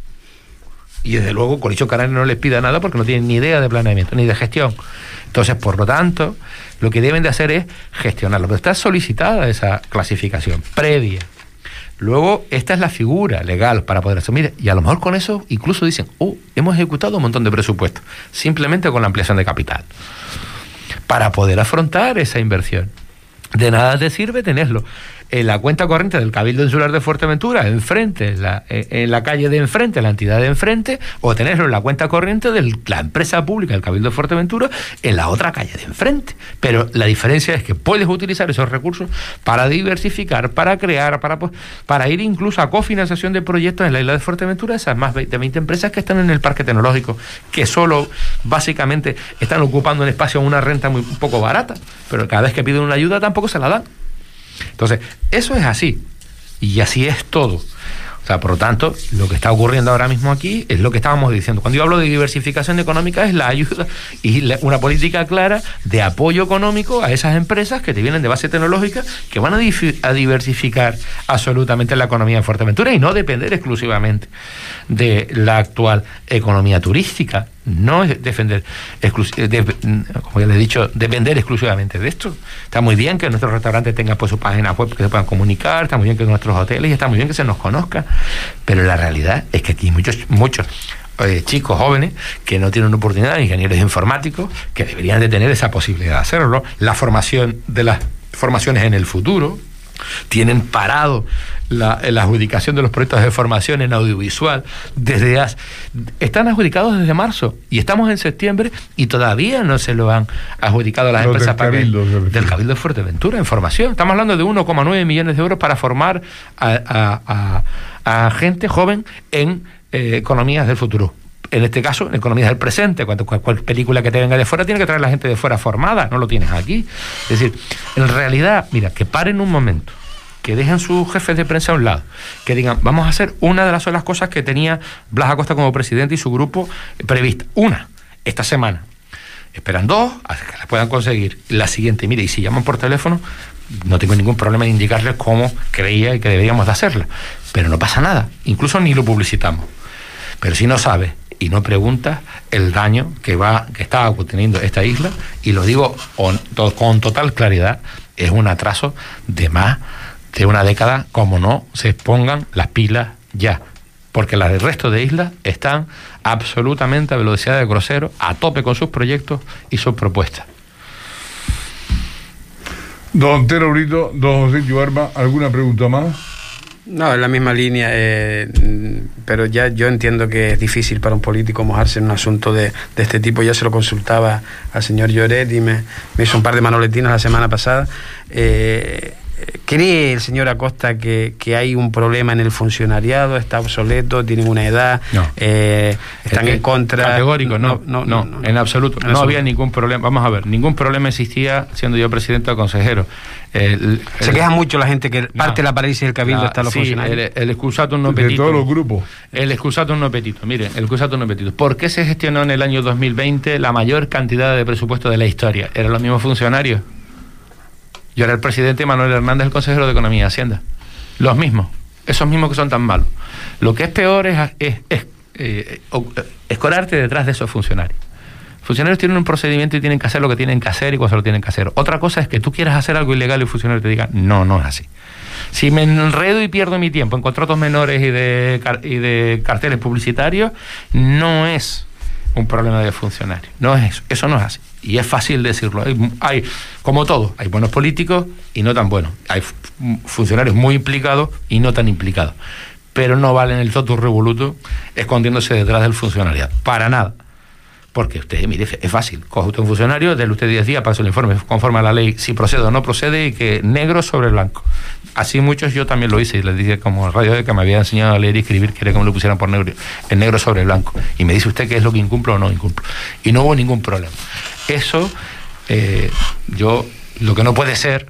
Y desde luego Coalición Canaria no les pida nada porque no tienen ni idea de planeamiento ni de gestión. Entonces, por lo tanto, lo que deben de hacer es gestionarlo. Pero está solicitada esa clasificación previa. Luego, esta es la figura legal para poder asumir. Y a lo mejor con eso incluso dicen, hemos ejecutado un montón de presupuestos, simplemente con la ampliación de capital, para poder afrontar esa inversión. De nada te sirve tenerlo en la cuenta corriente del Cabildo Insular de Fuerteventura, enfrente, en la calle de enfrente, la entidad de enfrente, o tenerlo en la cuenta corriente de la empresa pública del Cabildo de Fuerteventura, en la otra calle de enfrente. Pero la diferencia es que puedes utilizar esos recursos para diversificar, para crear, para ir incluso a cofinanciación de proyectos en la isla de Fuerteventura, esas más de 20 empresas que están en el parque tecnológico, que solo básicamente están ocupando un espacio a una renta un poco barata, pero cada vez que piden una ayuda tampoco se la dan. Entonces, eso es así, y así es todo. O sea, por lo tanto, lo que está ocurriendo ahora mismo aquí es lo que estábamos diciendo. Cuando yo hablo de diversificación económica, es la ayuda y una política clara de apoyo económico a esas empresas que te vienen de base tecnológica, que van a diversificar absolutamente la economía de Fuerteventura y no depender exclusivamente de la actual economía turística. No es defender, como ya le he dicho, depender exclusivamente de esto. Está muy bien que nuestros restaurantes tengan pues su página web que se puedan comunicar, está muy bien que nuestros hoteles, y está muy bien que se nos conozca, pero la realidad es que aquí hay muchos chicos jóvenes que no tienen oportunidad, ingenieros informáticos, que deberían de tener esa posibilidad de hacerlo. La formación de las formaciones en el futuro, tienen parado la adjudicación de los proyectos de formación en audiovisual están adjudicados desde marzo y estamos en septiembre y todavía no se lo han adjudicado a las empresas del Cabildo de Fuerteventura en formación. Estamos hablando de 1,9 millones de euros para formar a gente joven en economías del futuro. En este caso, en economías del presente. Cualquier película que te venga de fuera tiene que traer la gente de fuera formada, no lo tienes aquí. Es decir, en realidad, mira, que paren un momento, que dejen sus jefes de prensa a un lado, que digan, vamos a hacer una de las solas cosas que tenía Blas Acosta como presidente y su grupo prevista. Una, esta semana. Esperan 2, a que las puedan conseguir. La siguiente, mire, y si llaman por teléfono, no tengo ningún problema en indicarles cómo creía que deberíamos de hacerla. Pero no pasa nada, incluso ni lo publicitamos. Pero si no sabes y no preguntas el daño que está teniendo esta isla, y lo digo con total claridad, es un atraso de más de una década, como no se pongan las pilas ya, porque el resto de islas están absolutamente a velocidad de crucero, a tope con sus proyectos y sus propuestas.
Don Tero Brito, don José Yuarma, ¿alguna pregunta más?
No, en la misma línea, pero ya yo entiendo que es difícil para un político mojarse en un asunto de este tipo. Ya se lo consultaba al señor Lloret y me hizo un par de manoletinas la semana pasada. ¿Cree el señor Acosta que hay un problema en el funcionariado? ¿Está obsoleto? ¿Tienen una edad?
No.
¿Están en contra?
Categórico, no, en absoluto. No había ningún problema. Vamos a ver, ningún problema existía siendo yo presidente o consejero.
Se queja mucho la gente que parte de la parálisis del Cabildo está los funcionarios.
El excusatum no petito.
De todos los grupos.
El excusatum no petito. Miren, el excusatum no petito. ¿Por qué se gestionó en el año 2020 la mayor cantidad de presupuesto de la historia? ¿Eran los mismos funcionarios? Yo era el presidente, Manuel Hernández, el consejero de Economía y Hacienda. Los mismos. Esos mismos que son tan malos. Lo que es peor es escorarte detrás de esos funcionarios. Funcionarios tienen un procedimiento y tienen que hacer lo que tienen que hacer y cuando lo tienen que hacer. Otra cosa es que tú quieras hacer algo ilegal y el funcionario te diga, no es así. Si me enredo y pierdo mi tiempo en contratos menores y de carteles publicitarios, no es un problema de funcionarios. No es eso no es así. Y es fácil decirlo. Hay como todo, hay buenos políticos y no tan buenos. Hay funcionarios muy implicados y no tan implicados. Pero no valen el totus revolutum escondiéndose detrás del funcionariado. Para nada. Porque usted, mire, es fácil. Coge usted un funcionario, déle usted 10 días, pasa el informe conforme a la ley, si procede o no procede, y que negro sobre blanco. Así muchos yo también lo hice, y les dije como Radio de que me había enseñado a leer y escribir, quería que me lo pusieran por negro, en negro sobre blanco. Y me dice usted qué es lo que incumplo o no incumplo. Y no hubo ningún problema. Eso, lo que no puede ser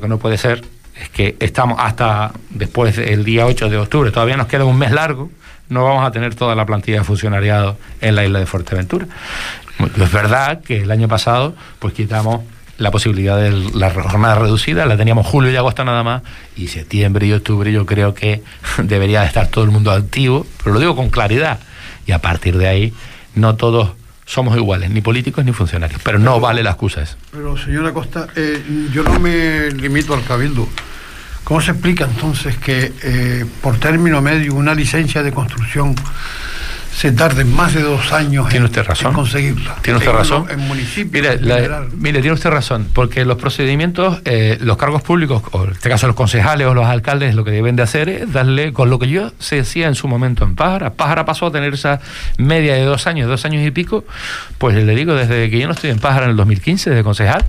es que estamos hasta después del día 8 de octubre, todavía nos queda un mes largo, no vamos a tener toda la plantilla de funcionariado en la isla de Fuerteventura. Es verdad que el año pasado pues quitamos la posibilidad de la jornada reducida, la teníamos julio y agosto nada más, y septiembre y octubre yo creo que debería estar todo el mundo activo, pero lo digo con claridad, y a partir de ahí no todos somos iguales, ni políticos ni funcionarios, pero no vale la excusa esa.
Pero señora Costa, yo no me limito al cabildo. ¿Cómo se explica entonces que por término medio una licencia de construcción se tarde más de 2 años
en conseguirla? ¿Tiene usted razón?
En municipios.
Mire, tiene usted razón, porque los procedimientos, los cargos públicos, o en este caso los concejales o los alcaldes, lo que deben de hacer es darle, con lo que yo se decía en su momento en Pájara. Pájara pasó a tener esa media de 2 años, 2 años y pico, pues le digo, desde que yo no estoy en Pájara en el 2015, de concejal,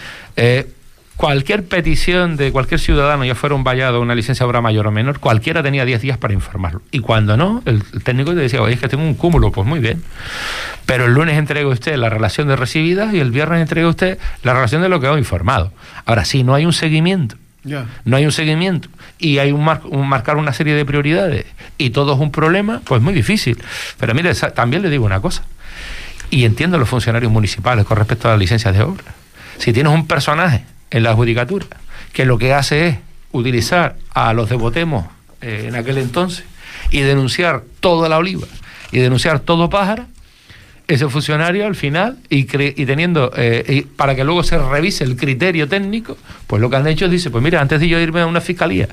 cualquier petición de cualquier ciudadano, ya fuera un vallado, una licencia de obra mayor o menor, cualquiera tenía 10 días para informarlo. Y cuando no, el técnico te decía, oye, es que tengo un cúmulo, pues muy bien. Pero el lunes entrega usted la relación de recibidas y el viernes entrega usted la relación de lo que ha informado. Ahora, si no hay un seguimiento, no hay un seguimiento y hay marcar una serie de prioridades y todo es un problema, pues muy difícil. Pero mire, también le digo una cosa, y entiendo a los funcionarios municipales con respecto a las licencias de obra. Si tienes un personaje en la judicatura que lo que hace es utilizar a los de Votemos en aquel entonces y denunciar toda la Oliva y denunciar todo Pájara, ese funcionario al final y teniendo para que luego se revise el criterio técnico, pues lo que han hecho es dice, pues mira, antes de yo irme a una fiscalía,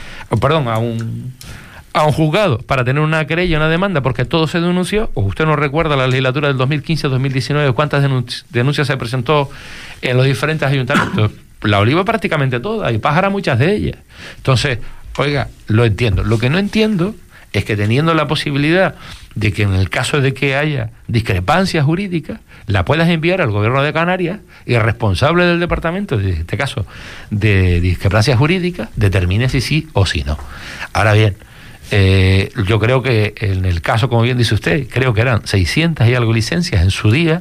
a un juzgado para tener una querella, una demanda, porque todo se denunció, o usted no recuerda la legislatura del 2015-2019, cuántas denuncias se presentó en los diferentes ayuntamientos. La Oliva prácticamente toda, y Pájara muchas de ellas. Entonces, oiga, lo entiendo. Lo que no entiendo es que teniendo la posibilidad de que en el caso de que haya discrepancias jurídicas, la puedas enviar al gobierno de Canarias y el responsable del departamento, en este caso de discrepancias jurídicas, determine si sí o si no. Ahora bien, yo creo que en el caso, como bien dice usted, creo que eran 600 y algo licencias en su día,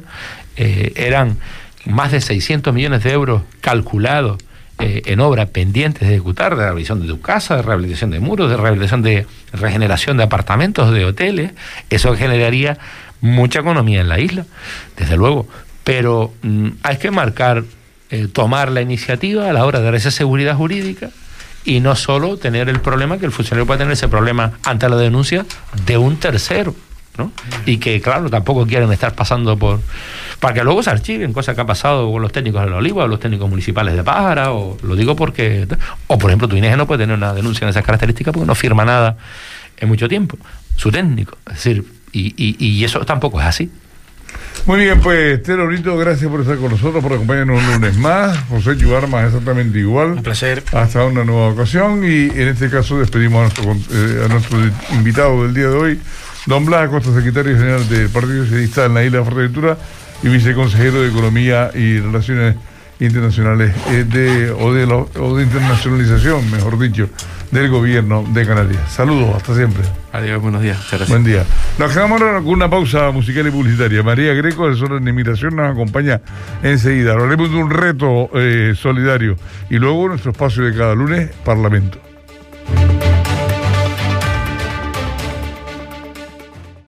eran más de 600 millones de euros calculados en obras pendientes de ejecutar, de rehabilitación de tu casa, de rehabilitación de muros, de rehabilitación de regeneración de apartamentos, de hoteles. Eso generaría mucha economía en la isla, desde luego, pero hay que tomar la iniciativa a la hora de dar esa seguridad jurídica y no solo tener el problema que el funcionario puede tener ese problema ante la denuncia de un tercero, ¿no? Y que claro, tampoco quieren estar pasando para que luego se archiven cosas que ha pasado con los técnicos de la Oliva o los técnicos municipales de Pájara, o lo digo porque, o por ejemplo tu INEGE no puede tener una denuncia en esas características porque no firma nada en mucho tiempo, su técnico, es decir, y eso tampoco es así.
Muy bien, pues Tero Brito, gracias por estar con nosotros, por acompañarnos un lunes más. José Yuarma, exactamente igual.
Un placer.
Hasta una nueva ocasión, y en este caso despedimos a nuestro invitado del día de hoy, don Blas Acosta, secretario general del Partido Socialista en la isla de Fuerteventura y viceconsejero de Economía y Relaciones Internacionales o de internacionalización, mejor dicho, del gobierno de Canarias. Saludos, hasta siempre.
Adiós, buenos días. Muchas gracias.
Buen día. Nos quedamos ahora con una pausa musical y publicitaria. María Greco, asesora en inmigración, nos acompaña enseguida. Hablaremos de un reto solidario y luego nuestro espacio de cada lunes, Parlamento.